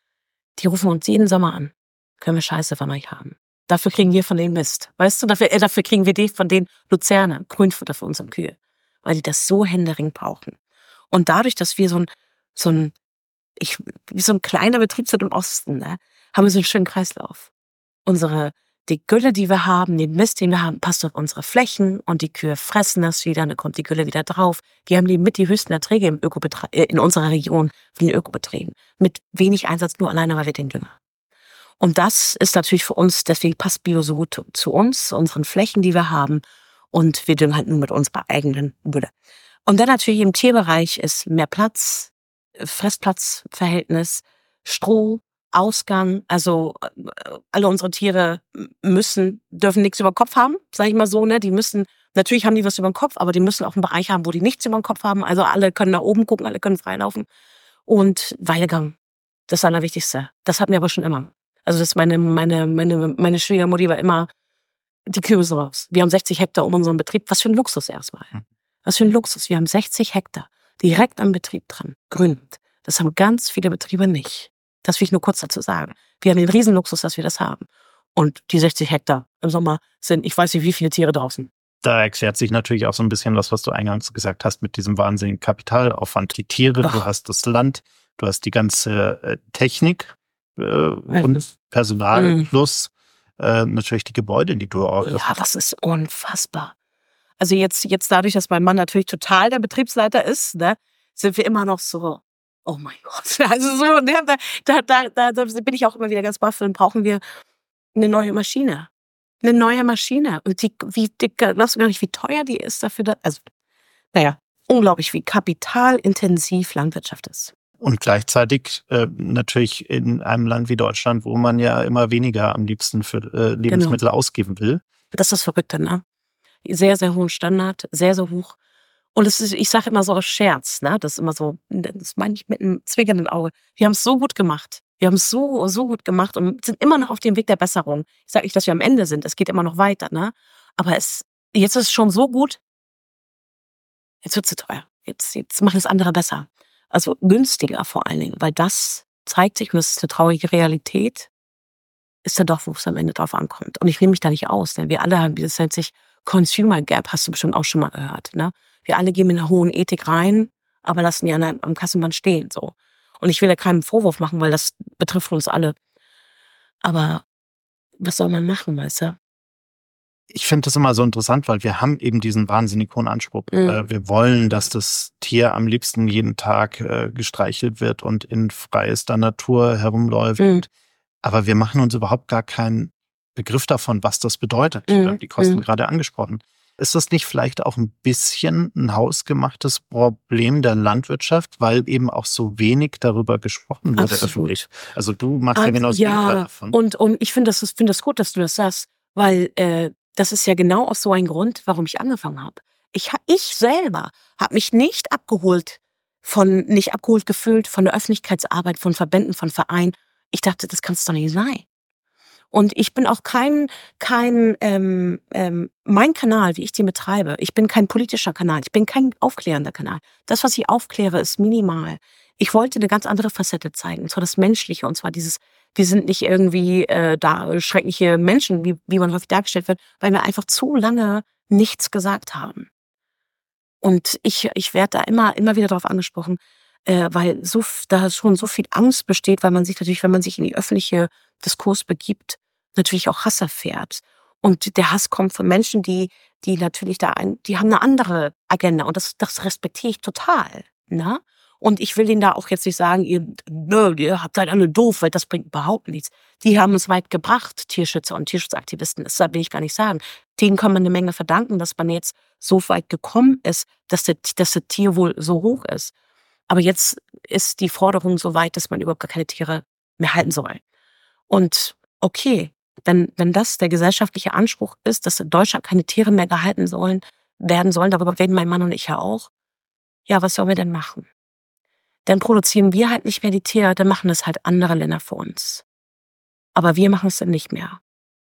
Die rufen uns jeden Sommer an. Können wir Scheiße von euch haben. Dafür kriegen wir von denen Mist. Weißt du, dafür, äh, dafür kriegen wir die von den Luzerne, Grünfutter für unsere Kühe. Weil die das so händeringend brauchen. Und dadurch, dass wir so ein, so ein, ich, wie so ein kleiner Betrieb sind im Osten, ne, haben wir so einen schönen Kreislauf. Unsere, die Gülle, die wir haben, den Mist, den wir haben, passt auf unsere Flächen und die Kühe fressen das wieder, dann kommt die Gülle wieder drauf. Die haben die mit die höchsten Erträge im Ökobetrieb, äh, in unserer Region von den Ökobetrieben. Mit wenig Einsatz, nur alleine, weil wir den Dünger. Und das ist natürlich für uns, deswegen passt Bio so gut zu uns, unseren Flächen, die wir haben. Und wir düngen halt nur mit unserer eigenen Gülle. Und dann natürlich im Tierbereich ist mehr Platz, Fressplatzverhältnis, Stroh, Ausgang. Also äh, alle unsere Tiere müssen, dürfen nichts über den Kopf haben, sage ich mal so. Ne? Die müssen, natürlich haben die was über den Kopf, aber die müssen auch einen Bereich haben, wo die nichts über den Kopf haben. Also alle können nach oben gucken, alle können freilaufen. Und Weidegang, das Allerwichtigste. Das hatten wir aber schon immer. Also das ist meine, meine, meine, meine Schwiegermutti war immer, die Kühe müssen raus. Wir haben sechzig Hektar um unseren Betrieb. Was für ein Luxus erstmal. Was für ein Luxus. Wir haben sechzig Hektar direkt am Betrieb dran. Grün. Das haben ganz viele Betriebe nicht. Das will ich nur kurz dazu sagen. Wir haben den Riesenluxus, dass wir das haben. Und die sechzig Hektar im Sommer sind, ich weiß nicht, wie viele Tiere draußen. Da erklärt sich natürlich auch so ein bisschen das, was du eingangs gesagt hast, mit diesem wahnsinnigen Kapitalaufwand. Die Tiere, Ach. Du hast das Land, du hast die ganze äh, Technik äh, und Personal mhm. plus äh, natürlich die Gebäude, die du auch Ja, das ist unfassbar. Also jetzt, jetzt dadurch, dass mein Mann natürlich total der Betriebsleiter ist, ne, sind wir immer noch so, oh mein Gott. Also so, ne, da, da, da, da bin ich auch immer wieder ganz baff, dann brauchen wir eine neue Maschine. Eine neue Maschine. Und die, wie, die, glaubst du gar nicht, wie teuer die ist dafür? Da, also, naja, unglaublich, wie kapitalintensiv Landwirtschaft ist. Und gleichzeitig äh, natürlich in einem Land wie Deutschland, wo man ja immer weniger am liebsten für äh, Lebensmittel genau. ausgeben will. Das ist das Verrückte, ne? Sehr, sehr hohen Standard, sehr, sehr hoch. Und es ist, ich sage immer so aus Scherz, ne? Das ist immer so, das meine ich mit einem zwinkernden Auge. Wir haben es so gut gemacht. Wir haben es so, so gut gemacht und sind immer noch auf dem Weg der Besserung. Ich sage nicht, dass wir am Ende sind. Es geht immer noch weiter, ne? Aber es, jetzt ist es schon so gut. Jetzt wird es zu teuer. Jetzt, jetzt macht das andere besser. Also günstiger vor allen Dingen, weil das zeigt sich, und das ist eine traurige Realität, ist ja doch, wo es am Ende drauf ankommt. Und ich nehme mich da nicht aus, denn wir alle haben, das nennt sich Consumer Gap, hast du bestimmt auch schon mal gehört, ne? Wir alle gehen mit einer hohen Ethik rein, aber lassen die anderen am Kassenband stehen, so. Und ich will da keinen Vorwurf machen, weil das betrifft uns alle. Aber was soll man machen, weißt du? Ich finde das immer so interessant, weil wir haben eben diesen wahnsinnig hohen Anspruch. Mhm. Wir wollen, dass das Tier am liebsten jeden Tag äh, gestreichelt wird und in freiester Natur herumläuft. Mhm. Aber wir machen uns überhaupt gar keinen Begriff davon, was das bedeutet. Mhm. Die Kosten mhm. gerade angesprochen. Ist das nicht vielleicht auch ein bisschen ein hausgemachtes Problem der Landwirtschaft, weil eben auch so wenig darüber gesprochen wurde öffentlich? Also du machst ja genau das Gegenteil davon. Und, und ich finde das, find das gut, dass du das sagst, weil äh, das ist ja genau aus so ein Grund, warum ich angefangen habe. Ich, ich selber habe mich nicht abgeholt, von nicht abgeholt gefühlt von der Öffentlichkeitsarbeit, von Verbänden, von Vereinen. Ich dachte, das kann es doch nicht sein. Und ich bin auch kein, kein, ähm, ähm, mein Kanal, wie ich den betreibe, ich bin kein politischer Kanal, ich bin kein aufklärender Kanal. Das, was ich aufkläre, ist minimal. Ich wollte eine ganz andere Facette zeigen, und zwar das Menschliche, und zwar dieses, wir sind nicht irgendwie äh, da schreckliche Menschen, wie, wie man häufig dargestellt wird, weil wir einfach zu lange nichts gesagt haben. Und ich, ich werde da immer, immer wieder darauf angesprochen. äh, weil so da schon so viel Angst besteht, weil man sich natürlich, wenn man sich in die öffentliche Diskurs begibt, natürlich auch Hass erfährt. Und der Hass kommt von Menschen, die die natürlich da ein, die haben eine andere Agenda und das das respektiere ich total, ne? Und ich will ihnen da auch jetzt nicht sagen, ihr, nö, ihr habt halt alle doof, weil das bringt überhaupt nichts. Die haben es weit gebracht, Tierschützer und Tierschutzaktivisten. Das will ich gar nicht sagen. Denen kann man eine Menge verdanken, dass man jetzt so weit gekommen ist, dass der, dass das Tierwohl so hoch ist. Aber jetzt ist die Forderung so weit, dass man überhaupt gar keine Tiere mehr halten soll. Und okay, wenn, wenn das der gesellschaftliche Anspruch ist, dass in Deutschland keine Tiere mehr gehalten sollen, werden sollen, darüber reden mein Mann und ich ja auch, ja, was sollen wir denn machen? Dann produzieren wir halt nicht mehr die Tiere, dann machen das halt andere Länder für uns. Aber wir machen es dann nicht mehr.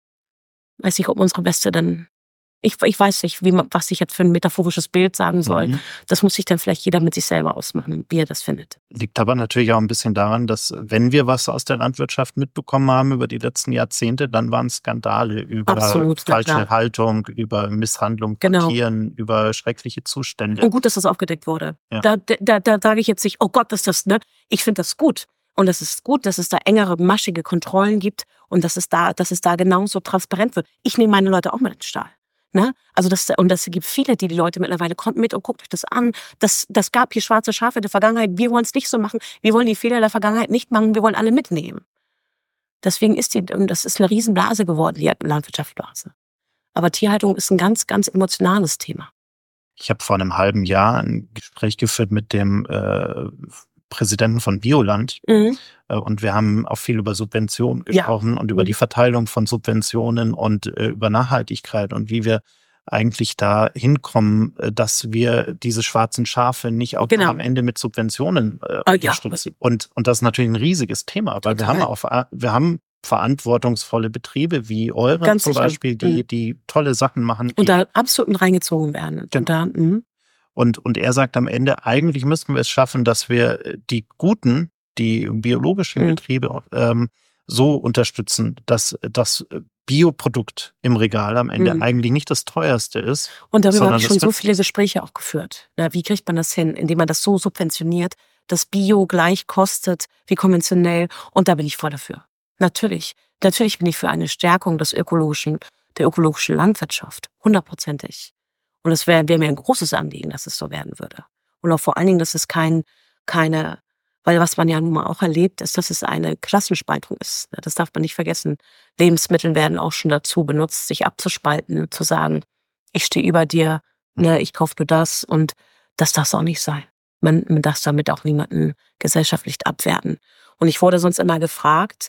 Weiß nicht, ob unsere Beste dann, ich, ich weiß nicht, wie man, was ich jetzt für ein metaphorisches Bild sagen soll. Mhm. Das muss sich dann vielleicht jeder mit sich selber ausmachen, wie er das findet. Liegt aber natürlich auch ein bisschen daran, dass wenn wir was aus der Landwirtschaft mitbekommen haben über die letzten Jahrzehnte, dann waren es Skandale über Absolut, na falsche klar. Haltung, über Misshandlung von Genau. Tieren, über schreckliche Zustände. Und gut, dass das aufgedeckt wurde. Ja. Da, da, da sage ich jetzt nicht, oh Gott, ist das, ne? Ich finde das gut. Und es ist gut, dass es da engere, maschige Kontrollen gibt und dass es da, dass es da genauso transparent wird. Ich nehme meine Leute auch mit in den Stall. Ne? Also das, und das gibt viele, die die Leute mittlerweile kommt mit und guckt euch das an. Das, das gab hier schwarze Schafe in der Vergangenheit. Wir wollen es nicht so machen. Wir wollen die Fehler der Vergangenheit nicht machen. Wir wollen alle mitnehmen. Deswegen ist die, und das ist eine Riesenblase geworden, die Landwirtschaftsblase. Aber Tierhaltung ist ein ganz, ganz emotionales Thema. Ich habe vor einem halben Jahr ein Gespräch geführt mit dem äh, Präsidenten von Bioland. Mhm. Äh, und wir haben auch viel über Subventionen gesprochen Ja. und über Mhm. die Verteilung von Subventionen und äh, über Nachhaltigkeit und wie wir eigentlich da hinkommen, äh, dass wir diese schwarzen Schafe nicht auch Genau. am Ende mit Subventionen äh, Ah, ja. unterstützen. Und, und das ist natürlich ein riesiges Thema, weil wir Total. haben auch, wir haben verantwortungsvolle Betriebe wie eure Ganz zum sicher. Beispiel, die, Mhm. die tolle Sachen machen. Die, Und da absolut reingezogen werden. Genau. Und da, mhm. Und, und er sagt am Ende, eigentlich müssten wir es schaffen, dass wir die guten, die biologischen Mhm. Betriebe ähm, so unterstützen, dass das Bioprodukt im Regal am Ende Mhm. eigentlich nicht das teuerste ist. Und darüber sondern habe ich schon das so wird- viele Gespräche auch geführt. Na, wie kriegt man das hin, indem man das so subventioniert, dass Bio gleich kostet wie konventionell? Und da bin ich voll dafür. Natürlich. Natürlich bin ich für eine Stärkung des ökologischen, der ökologischen Landwirtschaft. Hundertprozentig. Und es wäre wär mir ein großes Anliegen, dass es so werden würde. Und auch vor allen Dingen, dass es kein, keine, weil was man ja nun mal auch erlebt, ist, dass es eine Klassenspaltung ist. Das darf man nicht vergessen. Lebensmittel werden auch schon dazu benutzt, sich abzuspalten, zu sagen, ich stehe über dir, ne, ich kaufe nur das, und das darf es auch nicht sein. Man, man darf damit auch niemanden gesellschaftlich abwerten. Und ich wurde sonst immer gefragt,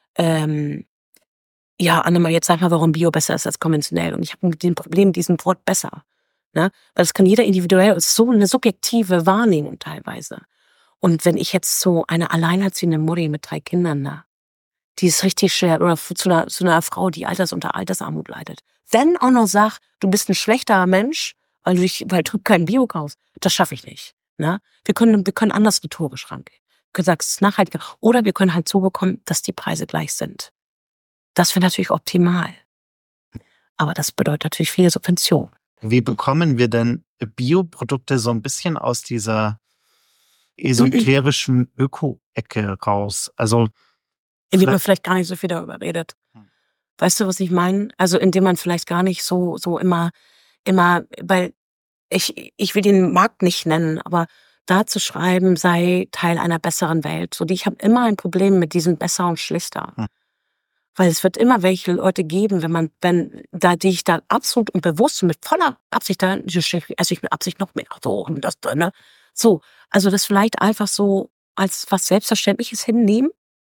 ähm, ja, Annemal, jetzt sag mal, warum Bio besser ist als konventionell. Und ich habe mit dem Problem mit diesem Wort besser. Ne? Weil das kann jeder individuell, es ist so eine subjektive Wahrnehmung teilweise. Und wenn ich jetzt so eine alleinerziehende Mutti mit drei Kindern, ne, die ist richtig schwer, oder zu einer, zu einer Frau, die Alters- unter Altersarmut leidet, dann auch noch sag, du bist ein schlechterer Mensch, weil du, dich, weil du kein Bio kaufst, das schaffe ich nicht. Ne? Wir können, wir können anders rhetorisch rangehen. Wir können sagen, es ist nachhaltiger. Oder wir können halt so bekommen, dass die Preise gleich sind. Das wäre natürlich optimal. Aber das bedeutet natürlich viele Subventionen. Wie bekommen wir denn Bioprodukte so ein bisschen aus dieser esoterischen Öko-Ecke raus? Also Indem man vielleicht gar nicht so viel darüber redet. Hm. Weißt du, was ich meine? Also indem man vielleicht gar nicht so so immer, immer, weil ich, ich will den Markt nicht nennen, aber da zu schreiben, sei Teil einer besseren Welt. So, die, ich habe immer ein Problem mit diesem besser und schlechter. Hm. Weil es wird immer welche Leute geben, wenn man, wenn, da, die ich da absolut und bewusst und mit voller Absicht da, also ich mit Absicht noch mehr, so, und das, ne? So, also das vielleicht einfach so als was Selbstverständliches hinnehmen.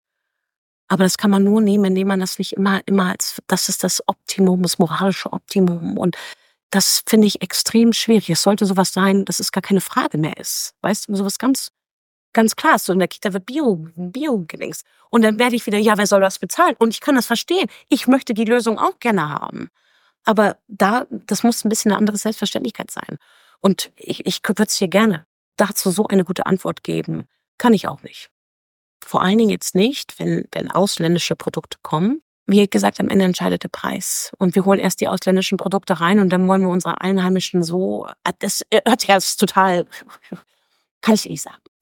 Aber das kann man nur nehmen, indem man das nicht immer, immer als, das ist das Optimum, das moralische Optimum. Und das finde ich extrem schwierig. Es sollte sowas sein, dass es gar keine Frage mehr ist. Weißt du, sowas ganz, ganz klar ist. So in der Kita wird Bio, Bio gelinks. Und dann werde ich wieder, ja, wer soll das bezahlen? Und ich kann das verstehen. Ich möchte die Lösung auch gerne haben. Aber da, das muss ein bisschen eine andere Selbstverständlichkeit sein. Und ich, ich würde es hier gerne dazu so eine gute Antwort geben. Kann ich auch nicht. Vor allen Dingen jetzt nicht, wenn, wenn ausländische Produkte kommen. Wie gesagt, am Ende entscheidet der Preis. Und wir holen erst die ausländischen Produkte rein und dann wollen wir unsere Einheimischen so, das hört sich jetzt total, kann ich nicht sagen.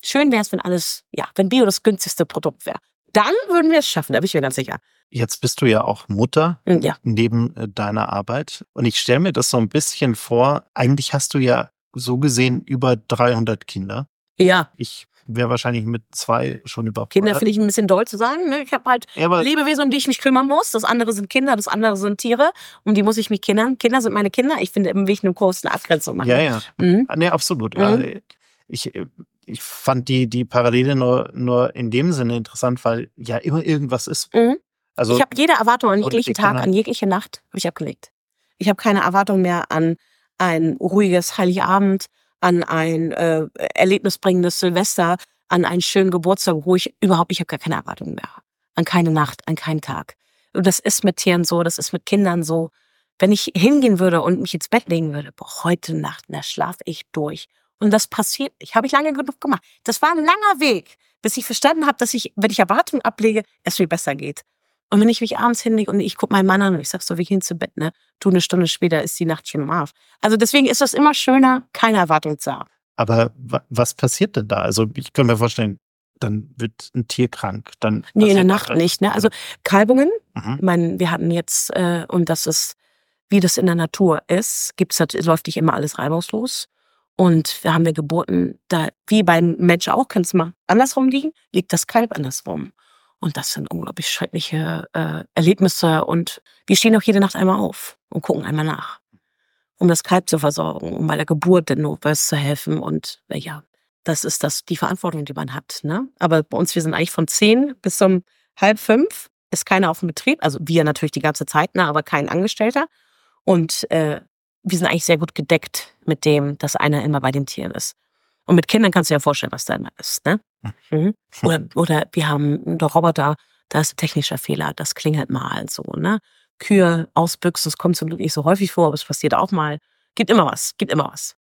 Schön wäre es, wenn alles, ja, wenn Bio das günstigste Produkt wäre. Dann würden wir es schaffen, da bin ich mir ganz sicher. Jetzt bist du ja auch Mutter ja. neben äh, deiner Arbeit. Und ich stelle mir das so ein bisschen vor, eigentlich hast du ja so gesehen über dreihundert Kinder. Ja. Ich wäre wahrscheinlich mit zwei schon überfordert. Kinder finde ich ein bisschen doll zu sagen. Ne? Ich habe halt ja, Lebewesen, um die ich mich kümmern muss. Das andere sind Kinder, das andere sind Tiere. Um die muss ich mich kümmern. Kinder sind meine Kinder. Ich finde, im Weg eine große Abgrenzung machen. Ja, ja. Mhm. Nee, absolut. Ja. Mhm. Ich, ich fand die, die Parallele nur, nur in dem Sinne interessant, weil ja immer irgendwas ist. Mhm. Also, ich habe jede Erwartung an jeglichen Tag, Kinder. an jegliche Nacht, habe ich abgelegt. Ich habe keine Erwartung mehr an ein ruhiges Heiligabend, an ein äh, erlebnisbringendes Silvester, an einen schönen Geburtstag, wo ich überhaupt, ich habe gar keine Erwartungen mehr. An keine Nacht, an keinen Tag. Und das ist mit Tieren so, das ist mit Kindern so. Wenn ich hingehen würde und mich ins Bett legen würde, boah, heute Nacht, da schlafe ich durch. Und das passiert nicht. Habe ich lange genug gemacht. Das war ein langer Weg, bis ich verstanden habe, dass ich, wenn ich Erwartungen ablege, es viel besser geht. Und wenn ich mich abends hinlege und ich gucke meinen Mann an und ich sag so, wir gehen zu Bett, ne? Du, eine Stunde später ist die Nacht schon im Arsch. Also deswegen ist es immer schöner, keine Erwartung zu haben. Aber was passiert denn da? Also ich kann mir vorstellen, dann wird ein Tier krank. Dann nee, in der Nacht nicht. Ne? Also Kalbungen, mhm. ich meine, wir hatten jetzt, äh, und das ist, wie das in der Natur ist, gibt's, läuft nicht immer alles reibungslos. Und wir haben wir Geburten, da wie beim Menschen auch, kann es mal andersrum liegen, liegt das Kalb andersrum. Und das sind unglaublich schreckliche äh, Erlebnisse. Und wir stehen auch jede Nacht einmal auf und gucken einmal nach, um das Kalb zu versorgen, um bei der Geburt den Notfalls zu helfen. Und ja, das ist das die Verantwortung, die man hat. Ne? Aber bei uns, wir sind eigentlich von zehn bis um halb fünf, ist keiner auf dem Betrieb. Also wir natürlich die ganze Zeit, ne, aber kein Angestellter. Und äh, wir sind eigentlich sehr gut gedeckt mit dem, dass einer immer bei den Tieren ist. Und mit Kindern kannst du dir ja vorstellen, was da immer ist. Ne? Mhm. Oder, oder wir haben einen Roboter, da ist ein technischer Fehler, das klingelt mal so. Ne? Kühe ausbüchsen, das kommt zum Glück nicht so häufig vor, aber es passiert auch mal. Gibt immer was, gibt immer was.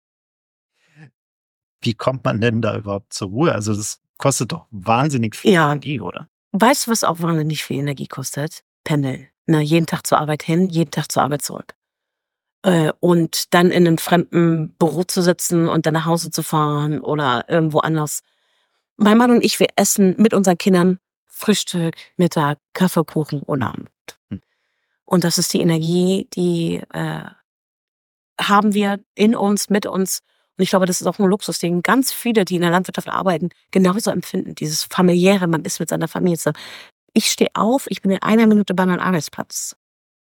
Wie kommt man denn da überhaupt zur Ruhe? Also das kostet doch wahnsinnig viel ja. Energie, oder? Weißt du, was auch wahnsinnig viel Energie kostet? Pendeln. Ne? Jeden Tag zur Arbeit hin, jeden Tag zur Arbeit zurück. Und dann in einem fremden Büro zu sitzen und dann nach Hause zu fahren oder irgendwo anders. Mein Mann und ich, wir essen mit unseren Kindern Frühstück, Mittag, Kaffee, Kuchen und Abend. Hm. Und das ist die Energie, die äh, haben wir in uns, mit uns. Und ich glaube, das ist auch ein Luxus, den ganz viele, die in der Landwirtschaft arbeiten, genauso empfinden. Dieses familiäre, man ist mit seiner Familie zusammen. Ich stehe auf, ich bin in einer Minute bei meinem Arbeitsplatz.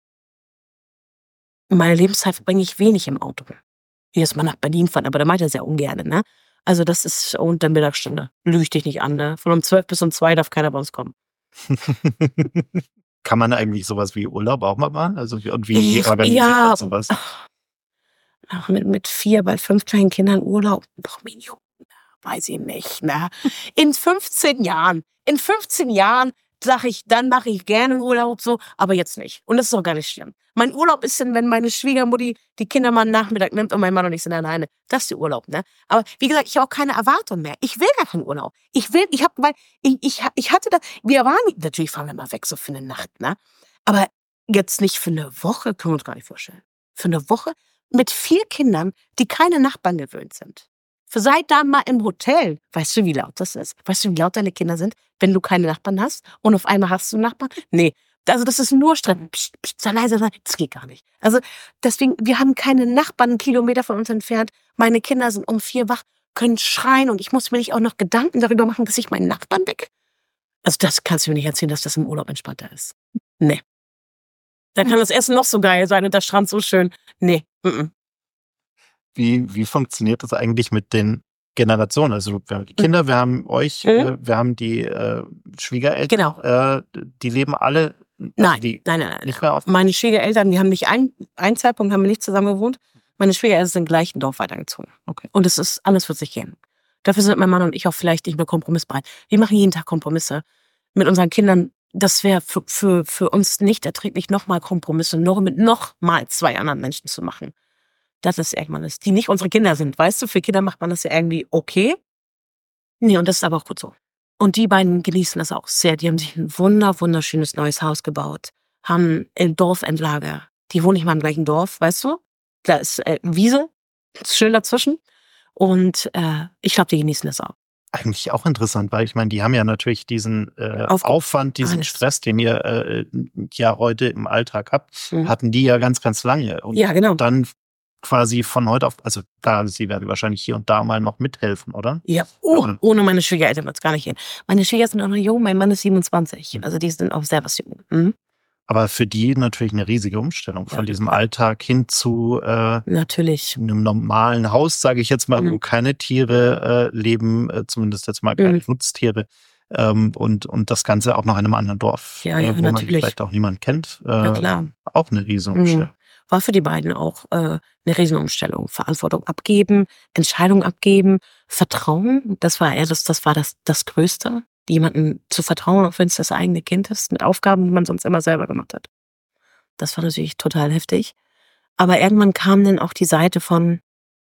Meine Lebenszeit verbringe ich wenig im Auto. Jetzt mal nach Berlin fahren, aber da meint er sehr ungern, ne? Also das ist unter Mittagsstunde. Lüge ich dich nicht an, ne? Von um zwölf bis um zwei darf keiner bei uns kommen. Kann man eigentlich sowas wie Urlaub auch mal machen? Also und wie, wie organisiert ja, man sowas? Ach, mit, mit vier, bald fünf kleinen Kindern Urlaub. Doch, Minion, weiß ich nicht, ne? In fünfzehn Jahren, in fünfzehn Jahren sag ich, dann mache ich gerne Urlaub so, aber jetzt nicht. Und das ist auch gar nicht schlimm. Mein Urlaub ist dann, wenn meine Schwiegermutti die Kinder mal einen Nachmittag nimmt und mein Mann und ich sind alleine. Das ist der Urlaub, ne? Aber wie gesagt, ich habe auch keine Erwartung mehr. Ich will gar keinen Urlaub. Ich will, ich habe, weil ich, ich, ich hatte das, wir waren, natürlich fahren wir mal weg so für eine Nacht, ne? Aber jetzt nicht für eine Woche, können wir uns gar nicht vorstellen. Für eine Woche mit vier Kindern, die keine Nachbarn gewöhnt sind. Seid da mal im Hotel. Weißt du, wie laut das ist? Weißt du, wie laut deine Kinder sind, wenn du keine Nachbarn hast und auf einmal hast du Nachbarn? Nee, also das ist nur Stress. Psst, psst, sei leise, das geht gar nicht. Also deswegen, wir haben keine Nachbarn einen Kilometer von uns entfernt. Meine Kinder sind um vier wach, können schreien und ich muss mir nicht auch noch Gedanken darüber machen, dass ich meinen Nachbarn wecke. Also das kannst du mir nicht erzählen, dass das im Urlaub entspannter ist. Nee. Da kann das Essen noch so geil sein und der Strand so schön. Nee, m-m. Wie, wie funktioniert das eigentlich mit den Generationen? Also wir haben die Kinder, wir haben euch, Mhm. äh, wir haben die äh, Schwiegereltern. Genau. Äh, die leben alle also Nein, die nein, nein, nein. nicht mehr auf. Meine Schwiegereltern, die haben nicht ein, einen Zeitpunkt haben wir nicht zusammen gewohnt. Meine Schwiegereltern sind im gleichen Dorf weitergezogen. Okay. Und es ist, alles wird sich gehen. Dafür sind mein Mann und ich auch vielleicht nicht mehr kompromissbereit. Wir machen jeden Tag Kompromisse. Mit unseren Kindern, das wäre für, für, für uns nicht erträglich, nochmal Kompromisse noch mit nochmal zwei anderen Menschen zu machen. Das ist irgendwann das, die nicht unsere Kinder sind. Weißt du, für Kinder macht man das ja irgendwie okay. Nee, und das ist aber auch gut so. Und die beiden genießen das auch sehr. Die haben sich ein wunder, wunderschönes neues Haus gebaut. Haben eine Dorfendlage. Die wohnen nicht mal im gleichen Dorf, weißt du? Da ist äh, Wiese, ist schön dazwischen. Und äh, ich glaube, die genießen das auch. eigentlich auch interessant, weil ich meine, die haben ja natürlich diesen äh, Auf- Aufwand, diesen alles. Stress, den ihr äh, ja heute im Alltag habt, Mhm. hatten die ja ganz, ganz lange. Und Ja, genau. dann quasi von heute auf, also da, sie werden wahrscheinlich hier und da mal noch mithelfen, oder? Ja, oh, Aber- ohne meine Schwiegereltern wird es gar nicht gehen. Meine Schwiegereltern sind auch noch jung, mein Mann ist siebenundzwanzig. Mhm. Also die sind auch sehr was jung. Mhm. Aber für die natürlich eine riesige Umstellung von Ja, diesem ja. Alltag hin zu äh, Natürlich. einem normalen Haus, sage ich jetzt mal, Mhm. wo keine Tiere äh, leben, äh, zumindest jetzt mal keine Mhm. Nutztiere. Ähm, und, und das Ganze auch noch in einem anderen Dorf, Ja, ja, äh, wo man natürlich. vielleicht auch niemand kennt. Äh, Ja, klar. Auch eine Riesenumstellung. Mhm. War für die beiden auch äh, eine Riesenumstellung. Verantwortung abgeben, Entscheidung abgeben, Vertrauen. Das war eher das, das war das, das Größte. Jemanden zu vertrauen, auch wenn es das eigene Kind ist, mit Aufgaben, die man sonst immer selber gemacht hat. Das war natürlich total heftig. Aber irgendwann kam dann auch die Seite von,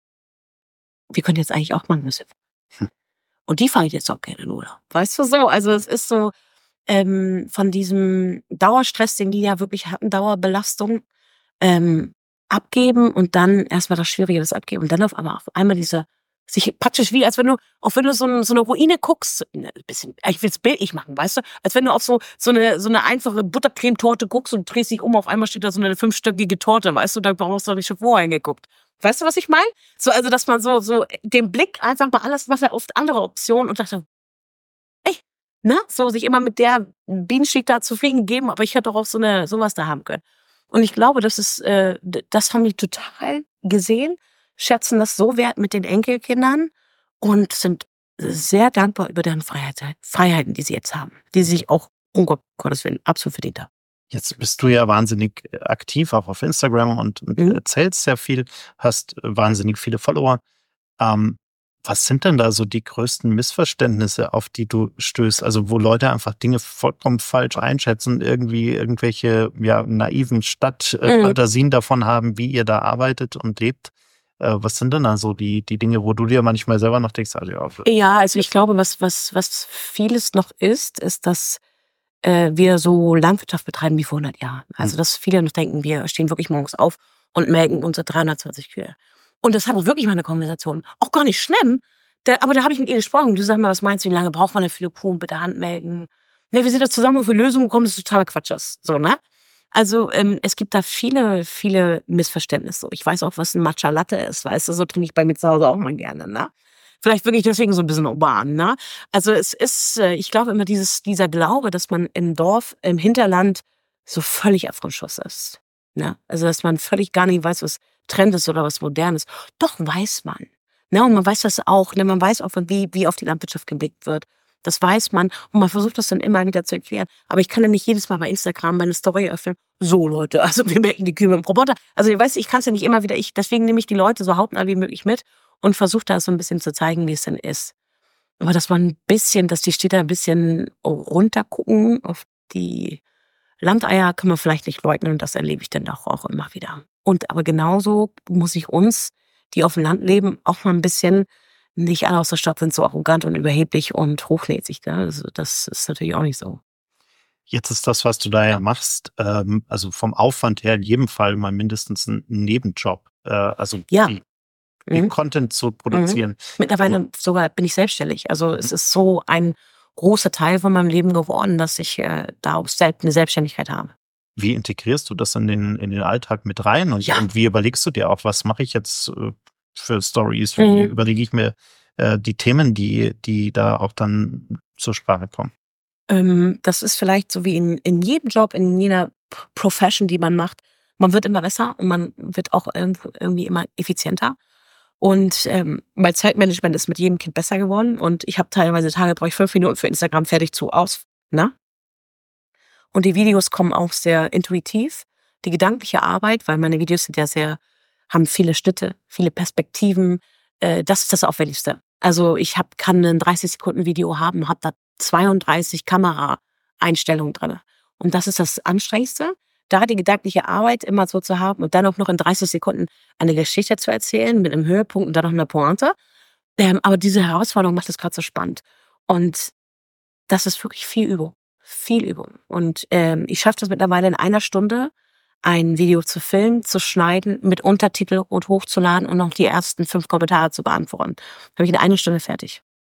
wir können jetzt eigentlich auch mal ein bisschen. Hm. Und die fange ich jetzt auch gerne in Urlaub. Weißt du so? Also es ist so ähm, von diesem Dauerstress, den die ja wirklich hatten, Dauerbelastung, ähm, abgeben und dann erstmal das Schwierige, das abgeben. Und dann auf einmal, auf einmal diese, sich praktisch wie, als wenn du, auch wenn du so, ein, so eine Ruine guckst, ne, ein bisschen, ich will es bildlich machen, weißt du? Als wenn du auf so, so eine, so eine einfache Buttercremetorte guckst und drehst dich um, auf einmal steht da so eine fünfstöckige Torte, weißt du? Da brauchst du doch nicht schon vorher hingeguckt. Weißt du, was ich meine? So, also, dass man so, so, den Blick einfach mal alles, was er oft andere Optionen und dachte, ey, ne? So, sich immer mit der Bienenschicht da zufrieden geben, aber ich hätte doch auch so eine, sowas da haben können. Und ich glaube, das ist, äh, das haben die total gesehen, schätzen das so wert mit den Enkelkindern und sind sehr dankbar über deren Freiheit, Freiheiten, die sie jetzt haben, die sie sich auch, um Gottes Willen, absolut verdient haben. Jetzt bist du ja wahnsinnig aktiv, auch auf Instagram und, und Mhm. erzählst sehr viel, hast wahnsinnig viele Follower. Ähm, was sind denn da so die größten Missverständnisse, auf die du stößt? Also wo Leute einfach Dinge vollkommen falsch einschätzen, irgendwie irgendwelche ja, naiven Stadtfantasien Mhm. davon haben, wie ihr da arbeitet und lebt. Äh, was sind denn da so die, die Dinge, wo du dir manchmal selber noch denkst, also ja, Ja, also ich glaube, was, was, was vieles noch ist, ist, dass äh, wir so Landwirtschaft betreiben wie vor hundert Jahren. Also, dass viele noch denken, wir stehen wirklich morgens auf und melken unsere dreihundertzwanzig Kühe. Und das hat wirklich mal eine Konversation. Auch gar nicht schlimm. Da, aber da habe ich mit ihr gesprochen. Du sag mal, was meinst du, wie lange braucht man denn für eine Kuh bitte Handmelken? Ne, wir sind da zusammen für Lösungen gekommen, das ist totaler Quatsch. ist. So, ne? Also, ähm, es gibt da viele, viele Missverständnisse. Ich weiß auch, was ein Matcha Latte ist, weißt du, so trinke ich bei mir zu Hause auch mal gerne, ne? Vielleicht wirklich deswegen so ein bisschen urban, ne? Also, es ist, äh, ich glaube immer dieses, dieser Glaube, dass man im Dorf, im Hinterland so völlig ab vom Schuss ist, ne? Also, dass man völlig gar nicht weiß, was Trend ist oder was modern ist. Doch weiß man, ne? Und man weiß das auch, ne? Man weiß auch, wie, wie auf die Landwirtschaft geblickt wird. Das weiß man und man versucht das dann immer wieder zu erklären. Aber ich kann ja nicht jedes Mal bei Instagram meine Story öffnen. So, Leute, also wir melken die Kühe mit dem Roboter. Also, ich weiß, ich kann es ja nicht immer wieder, ich, deswegen nehme ich die Leute so hautnah wie möglich mit und versuche da so ein bisschen zu zeigen, wie es denn ist. Aber dass man ein bisschen, dass die Städter ein bisschen runtergucken auf die Landeier, kann man vielleicht nicht leugnen und das erlebe ich dann auch, auch immer wieder. Und aber genauso muss ich uns, die auf dem Land leben, auch mal ein bisschen, nicht alle aus der Stadt sind so arrogant und überheblich und hochnäsig. Ne? Also das ist natürlich auch nicht so. Jetzt ist das, was du da ja machst, ähm, also vom Aufwand her in jedem Fall mal mindestens ein Nebenjob. Äh, also Ja. die, den Mhm. Content zu produzieren. Mittlerweile sogar bin ich selbstständig. Also es ist so ein großer Teil von meinem Leben geworden, dass ich äh, da auch selbst eine Selbstständigkeit habe. Wie integrierst du das in den, in den Alltag mit rein? Und, Ja. und wie überlegst du dir auch, was mache ich jetzt äh, für Stories? Wie Mhm. überlege ich mir äh, die Themen, die, die da auch dann zur Sprache kommen? Ähm, das ist vielleicht so wie in, in jedem Job, in jeder P- Profession, die man macht. Man wird immer besser und man wird auch irgend- irgendwie immer effizienter. Und ähm, mein Zeitmanagement ist mit jedem Kind besser geworden. Und ich habe teilweise Tage, brauche ich fünf Minuten für Instagram fertig zu aus. Ne? Und die Videos kommen auch sehr intuitiv. Die gedankliche Arbeit, weil meine Videos sind ja sehr, haben viele Schnitte, viele Perspektiven. Äh, das ist das Aufwendigste. Also ich hab, kann ein dreißig Sekunden Video haben, habe da zweiunddreißig Kameraeinstellungen drin. Und das ist das Anstrengendste, da die gedankliche Arbeit immer so zu haben und dann auch noch in dreißig Sekunden eine Geschichte zu erzählen mit einem Höhepunkt und dann noch eine Pointe. Ähm, aber diese Herausforderung macht es gerade so spannend. Und das ist wirklich viel Übung. Viel Übung. Und ähm, ich schaffe das mittlerweile in einer Stunde, ein Video zu filmen, zu schneiden, mit Untertitel und hochzuladen und noch die ersten fünf Kommentare zu beantworten. Habe ich in einer Stunde fertig.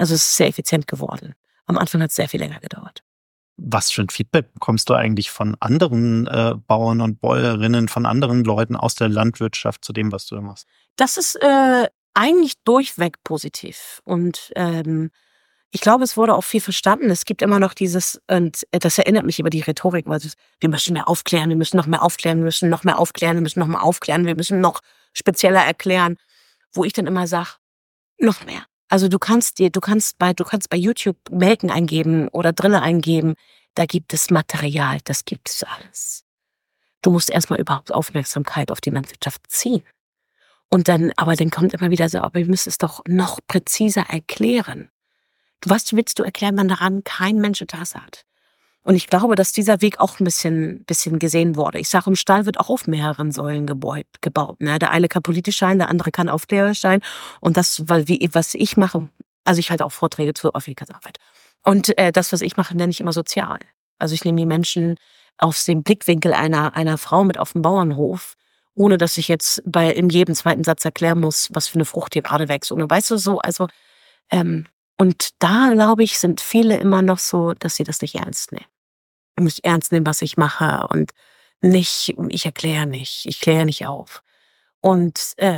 Also es ist sehr effizient geworden. Am Anfang hat es sehr viel länger gedauert. Was für ein Feedback bekommst du eigentlich von anderen äh, Bauern und Bäuerinnen, von anderen Leuten aus der Landwirtschaft zu dem, was du da machst? Das ist äh, eigentlich durchweg positiv. Und ähm, ich glaube, es wurde auch viel verstanden. Es gibt immer noch dieses, und das erinnert mich über die Rhetorik, weil es, wir müssen mehr aufklären, wir müssen noch mehr aufklären, wir müssen noch mehr aufklären, wir müssen noch mehr aufklären, wir müssen noch spezieller erklären, wo ich dann immer sage, noch mehr. Also du kannst dir, du kannst bei, du kannst bei YouTube Melken eingeben oder Drille eingeben. Da gibt es Material, das gibt es alles. Du musst erstmal überhaupt Aufmerksamkeit auf die Landwirtschaft ziehen. Und dann, aber dann kommt immer wieder so, aber wir müssen es doch noch präziser erklären. Du, was willst du erklären, wenn daran kein Mensch Interesse hat? Und ich glaube, dass dieser Weg auch ein bisschen, bisschen gesehen wurde. Ich sage, im Stall wird auch auf mehreren Säulen gebaut. gebaut ne? Der eine kann politisch sein, der andere kann Aufklärer sein. Und das, weil wie, was ich mache, also ich halte auch Vorträge zur Öffentlichkeitsarbeit. Und äh, das, was ich mache, nenne ich immer sozial. Also ich nehme die Menschen aus dem Blickwinkel einer, einer Frau mit auf dem Bauernhof, ohne dass ich jetzt bei in jedem zweiten Satz erklären muss, was für eine Frucht hier gerade wächst. Und weißt du so, also ähm, und da, glaube ich, sind viele immer noch so, dass sie das nicht ernst nehmen. Ich muss ernst nehmen, was ich mache und nicht, ich erkläre nicht, ich kläre nicht auf. Und äh,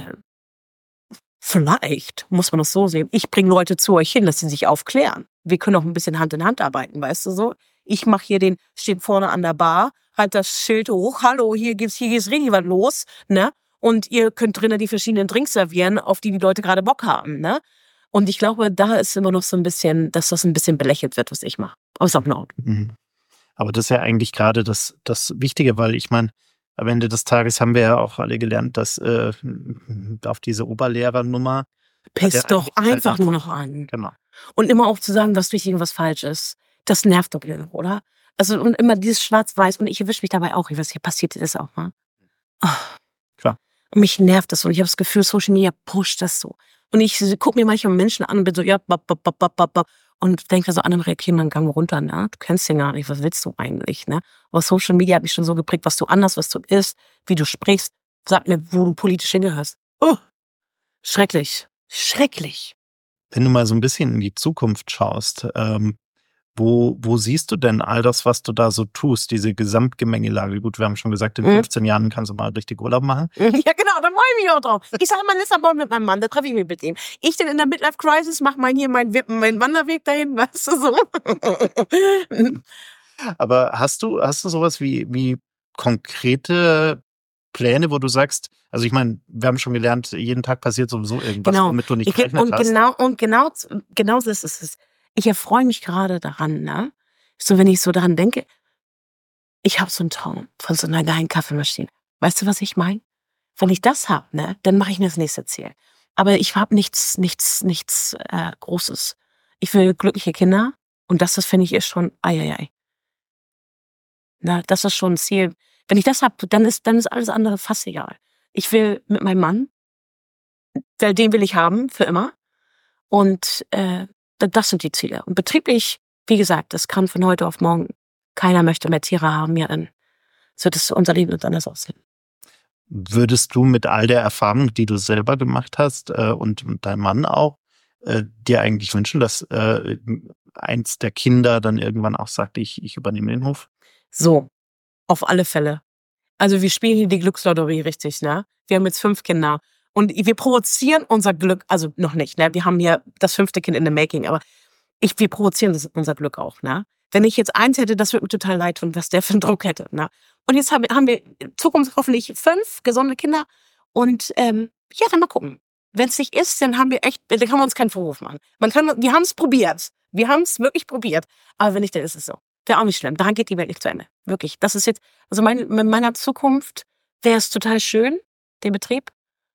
vielleicht muss man das so sehen, ich bringe Leute zu euch hin, dass sie sich aufklären. Wir können auch ein bisschen Hand in Hand arbeiten, weißt du so? Ich mache hier den, steht vorne an der Bar, halt das Schild hoch, hallo, hier gibt's, hier geht's richtig was los, ne? Und ihr könnt drinnen die verschiedenen Drinks servieren, auf die die Leute gerade Bock haben, ne? Und ich glaube, da ist immer noch so ein bisschen, dass das ein bisschen belächelt wird, was ich mache. Aber ist auch in Ordnung. Mhm. Aber das ist ja eigentlich gerade das, das Wichtige, weil ich meine, am Ende des Tages haben wir ja auch alle gelernt, dass äh, auf diese Oberlehrernummer Pisst doch einfach nur noch an. Genau. Und immer auch zu sagen, was richtig und was falsch ist. Das nervt doch wieder, oder? Also und immer dieses Schwarz-Weiß. Und ich erwische mich dabei auch. Ich weiß, hier passiert das auch mal. Oh. Klar. Und mich nervt das so. Und ich habe das Gefühl, Social Media pusht das so. Und ich gucke mir manchmal Menschen an und bin so, ja, bap, bap, bap, bap, bap, und denke so, Annemarie, okay, man Gang runter, ne? Du kennst den gar nicht, was willst du eigentlich, ne? Aber Social Media hat mich schon so geprägt, was du anders, was du isst, wie du sprichst. Sag mir, wo du politisch hingehörst. Oh, schrecklich, schrecklich. Wenn du mal so ein bisschen in die Zukunft schaust, ähm, wo, wo siehst du denn all das, was du da so tust, diese Gesamtgemengelage? Gut, wir haben schon gesagt, in fünfzehn mhm. Jahren kannst du mal richtig Urlaub machen. Ja, genau, da freue ich mich auch drauf. Ich sage mal Lissabon mit meinem Mann, da treffe ich mich mit dem. Ich denn in der Midlife-Crisis mache mein hier meinen Wippen, meinen Wanderweg dahin, weißt du so. Aber hast du, hast du sowas wie, wie konkrete Pläne, wo du sagst, also ich meine, wir haben schon gelernt, jeden Tag passiert sowieso irgendwas, genau. womit du nicht ich, gerechnet und hast. Genau, und genau, genau so ist es. Ich erfreue mich gerade daran, ne? So, wenn ich so daran denke, ich habe so einen Traum von so einer geilen Kaffeemaschine. Weißt du, was ich meine? Wenn ich das habe, ne, dann mache ich mir das nächste Ziel. Aber ich habe nichts, nichts, nichts äh, Großes. Ich will glückliche Kinder und das, das finde ich, ist schon, ei, ei, ei. Na, das ist schon ein Ziel. Wenn ich das habe, dann ist, dann ist alles andere fast egal. Ich will mit meinem Mann, weil den will ich haben, für immer. Und äh, das sind die Ziele. Und betrieblich, wie gesagt, das kann von heute auf morgen, keiner möchte mehr Tiere haben, ja, dann wird es unser Leben anders aussehen. Würdest du mit all der Erfahrung, die du selber gemacht hast äh, und, und dein Mann auch, äh, dir eigentlich wünschen, dass äh, eins der Kinder dann irgendwann auch sagt, ich, ich übernehme den Hof? So, auf alle Fälle. Also wir spielen hier die Glückslotterie richtig, ne? Wir haben jetzt fünf Kinder. Und wir provozieren unser Glück, also noch nicht, ne? Wir haben hier das fünfte Kind in the making, aber ich, wir provozieren das, unser Glück auch, ne? Wenn ich jetzt eins hätte, das würde mir total leid tun, was der für einen Druck hätte, ne? Und jetzt haben, haben wir in Zukunft hoffentlich fünf gesunde Kinder und ähm, ja, dann mal gucken. Wenn es nicht ist, dann haben wir echt, dann kann man uns keinen Vorwurf machen. Man kann, wir haben es probiert. Wir haben es wirklich probiert. Aber wenn nicht, dann ist es so. Wäre auch nicht schlimm. Daran geht die Welt nicht zu Ende. Wirklich. Das ist jetzt, also mein, in meiner Zukunft wäre es total schön, den Betrieb.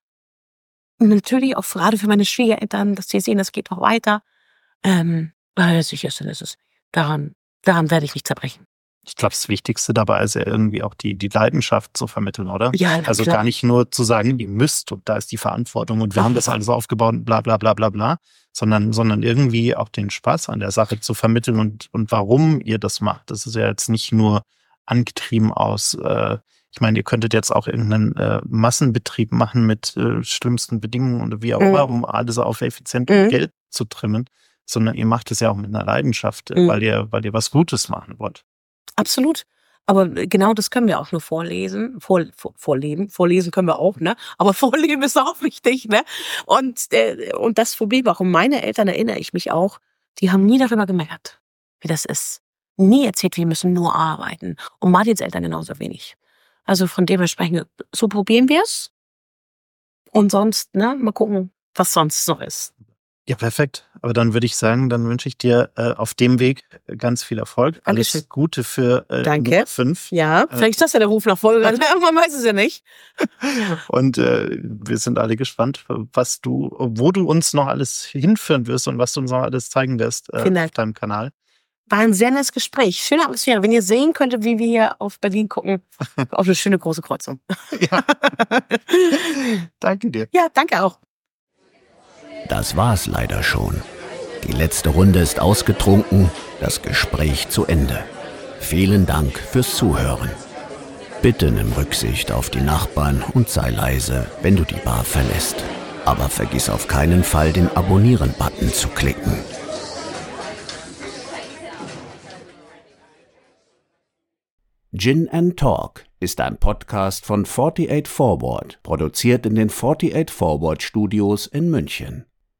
Und natürlich auch gerade für meine Schwiegereltern, dass sie sehen, das geht noch weiter. Ähm, weil sicher ist es. Daran, daran werde ich nicht zerbrechen. Ich glaube, das Wichtigste dabei ist ja irgendwie auch die, die Leidenschaft zu vermitteln, oder? Ja, also klar. Gar nicht nur zu sagen, ihr müsst und da ist die Verantwortung und wir haben das alles aufgebaut und bla bla bla bla bla, sondern, sondern irgendwie auch den Spaß an der Sache zu vermitteln und, und warum ihr das macht. Das ist ja jetzt nicht nur angetrieben aus, äh, ich meine, ihr könntet jetzt auch irgendeinen äh, Massenbetrieb machen mit äh, schlimmsten Bedingungen oder wie auch immer, mhm. um alles auf effizient mhm. Geld zu trimmen, sondern ihr macht es ja auch mit einer Leidenschaft, Mhm. weil ihr, weil ihr was Gutes machen wollt. Absolut. Aber genau das können wir auch nur vorlesen, vor, vor, vorleben. Vorlesen können wir auch, ne? Aber vorleben ist auch wichtig, ne? Und, äh, und das Problem, warum meine Eltern, erinnere ich mich auch, die haben nie darüber gemeckert, wie das ist. Nie erzählt, wir müssen nur arbeiten. Und Martins Eltern genauso wenig. Also von dem her sprechen, so probieren wir es. Und sonst, ne, mal gucken, was sonst noch ist. Ja, perfekt. Aber dann würde ich sagen, dann wünsche ich dir äh, auf dem Weg ganz viel Erfolg. Dankeschön. Alles Gute für äh, Danke. Nummer fünf. Ja, vielleicht ist das ja der Ruf nach Folge. Man weiß es ja nicht. Und äh, wir sind alle gespannt, was du, wo du uns noch alles hinführen wirst und was du uns noch alles zeigen wirst äh, auf deinem Kanal. War ein sehr nettes Gespräch. Schöne Atmosphäre. Wenn ihr sehen könntet, wie wir hier auf Berlin gucken, auf eine schöne große Kreuzung. Ja. Danke dir. Ja, danke auch. Das war's leider schon. Die letzte Runde ist ausgetrunken, das Gespräch zu Ende. Vielen Dank fürs Zuhören. Bitte nimm Rücksicht auf die Nachbarn und sei leise, wenn du die Bar verlässt. Aber vergiss auf keinen Fall, den Abonnieren-Button zu klicken. Gin and Talk ist ein Podcast von achtundvierzig Forward, produziert in den achtundvierzig Forward Studios in München.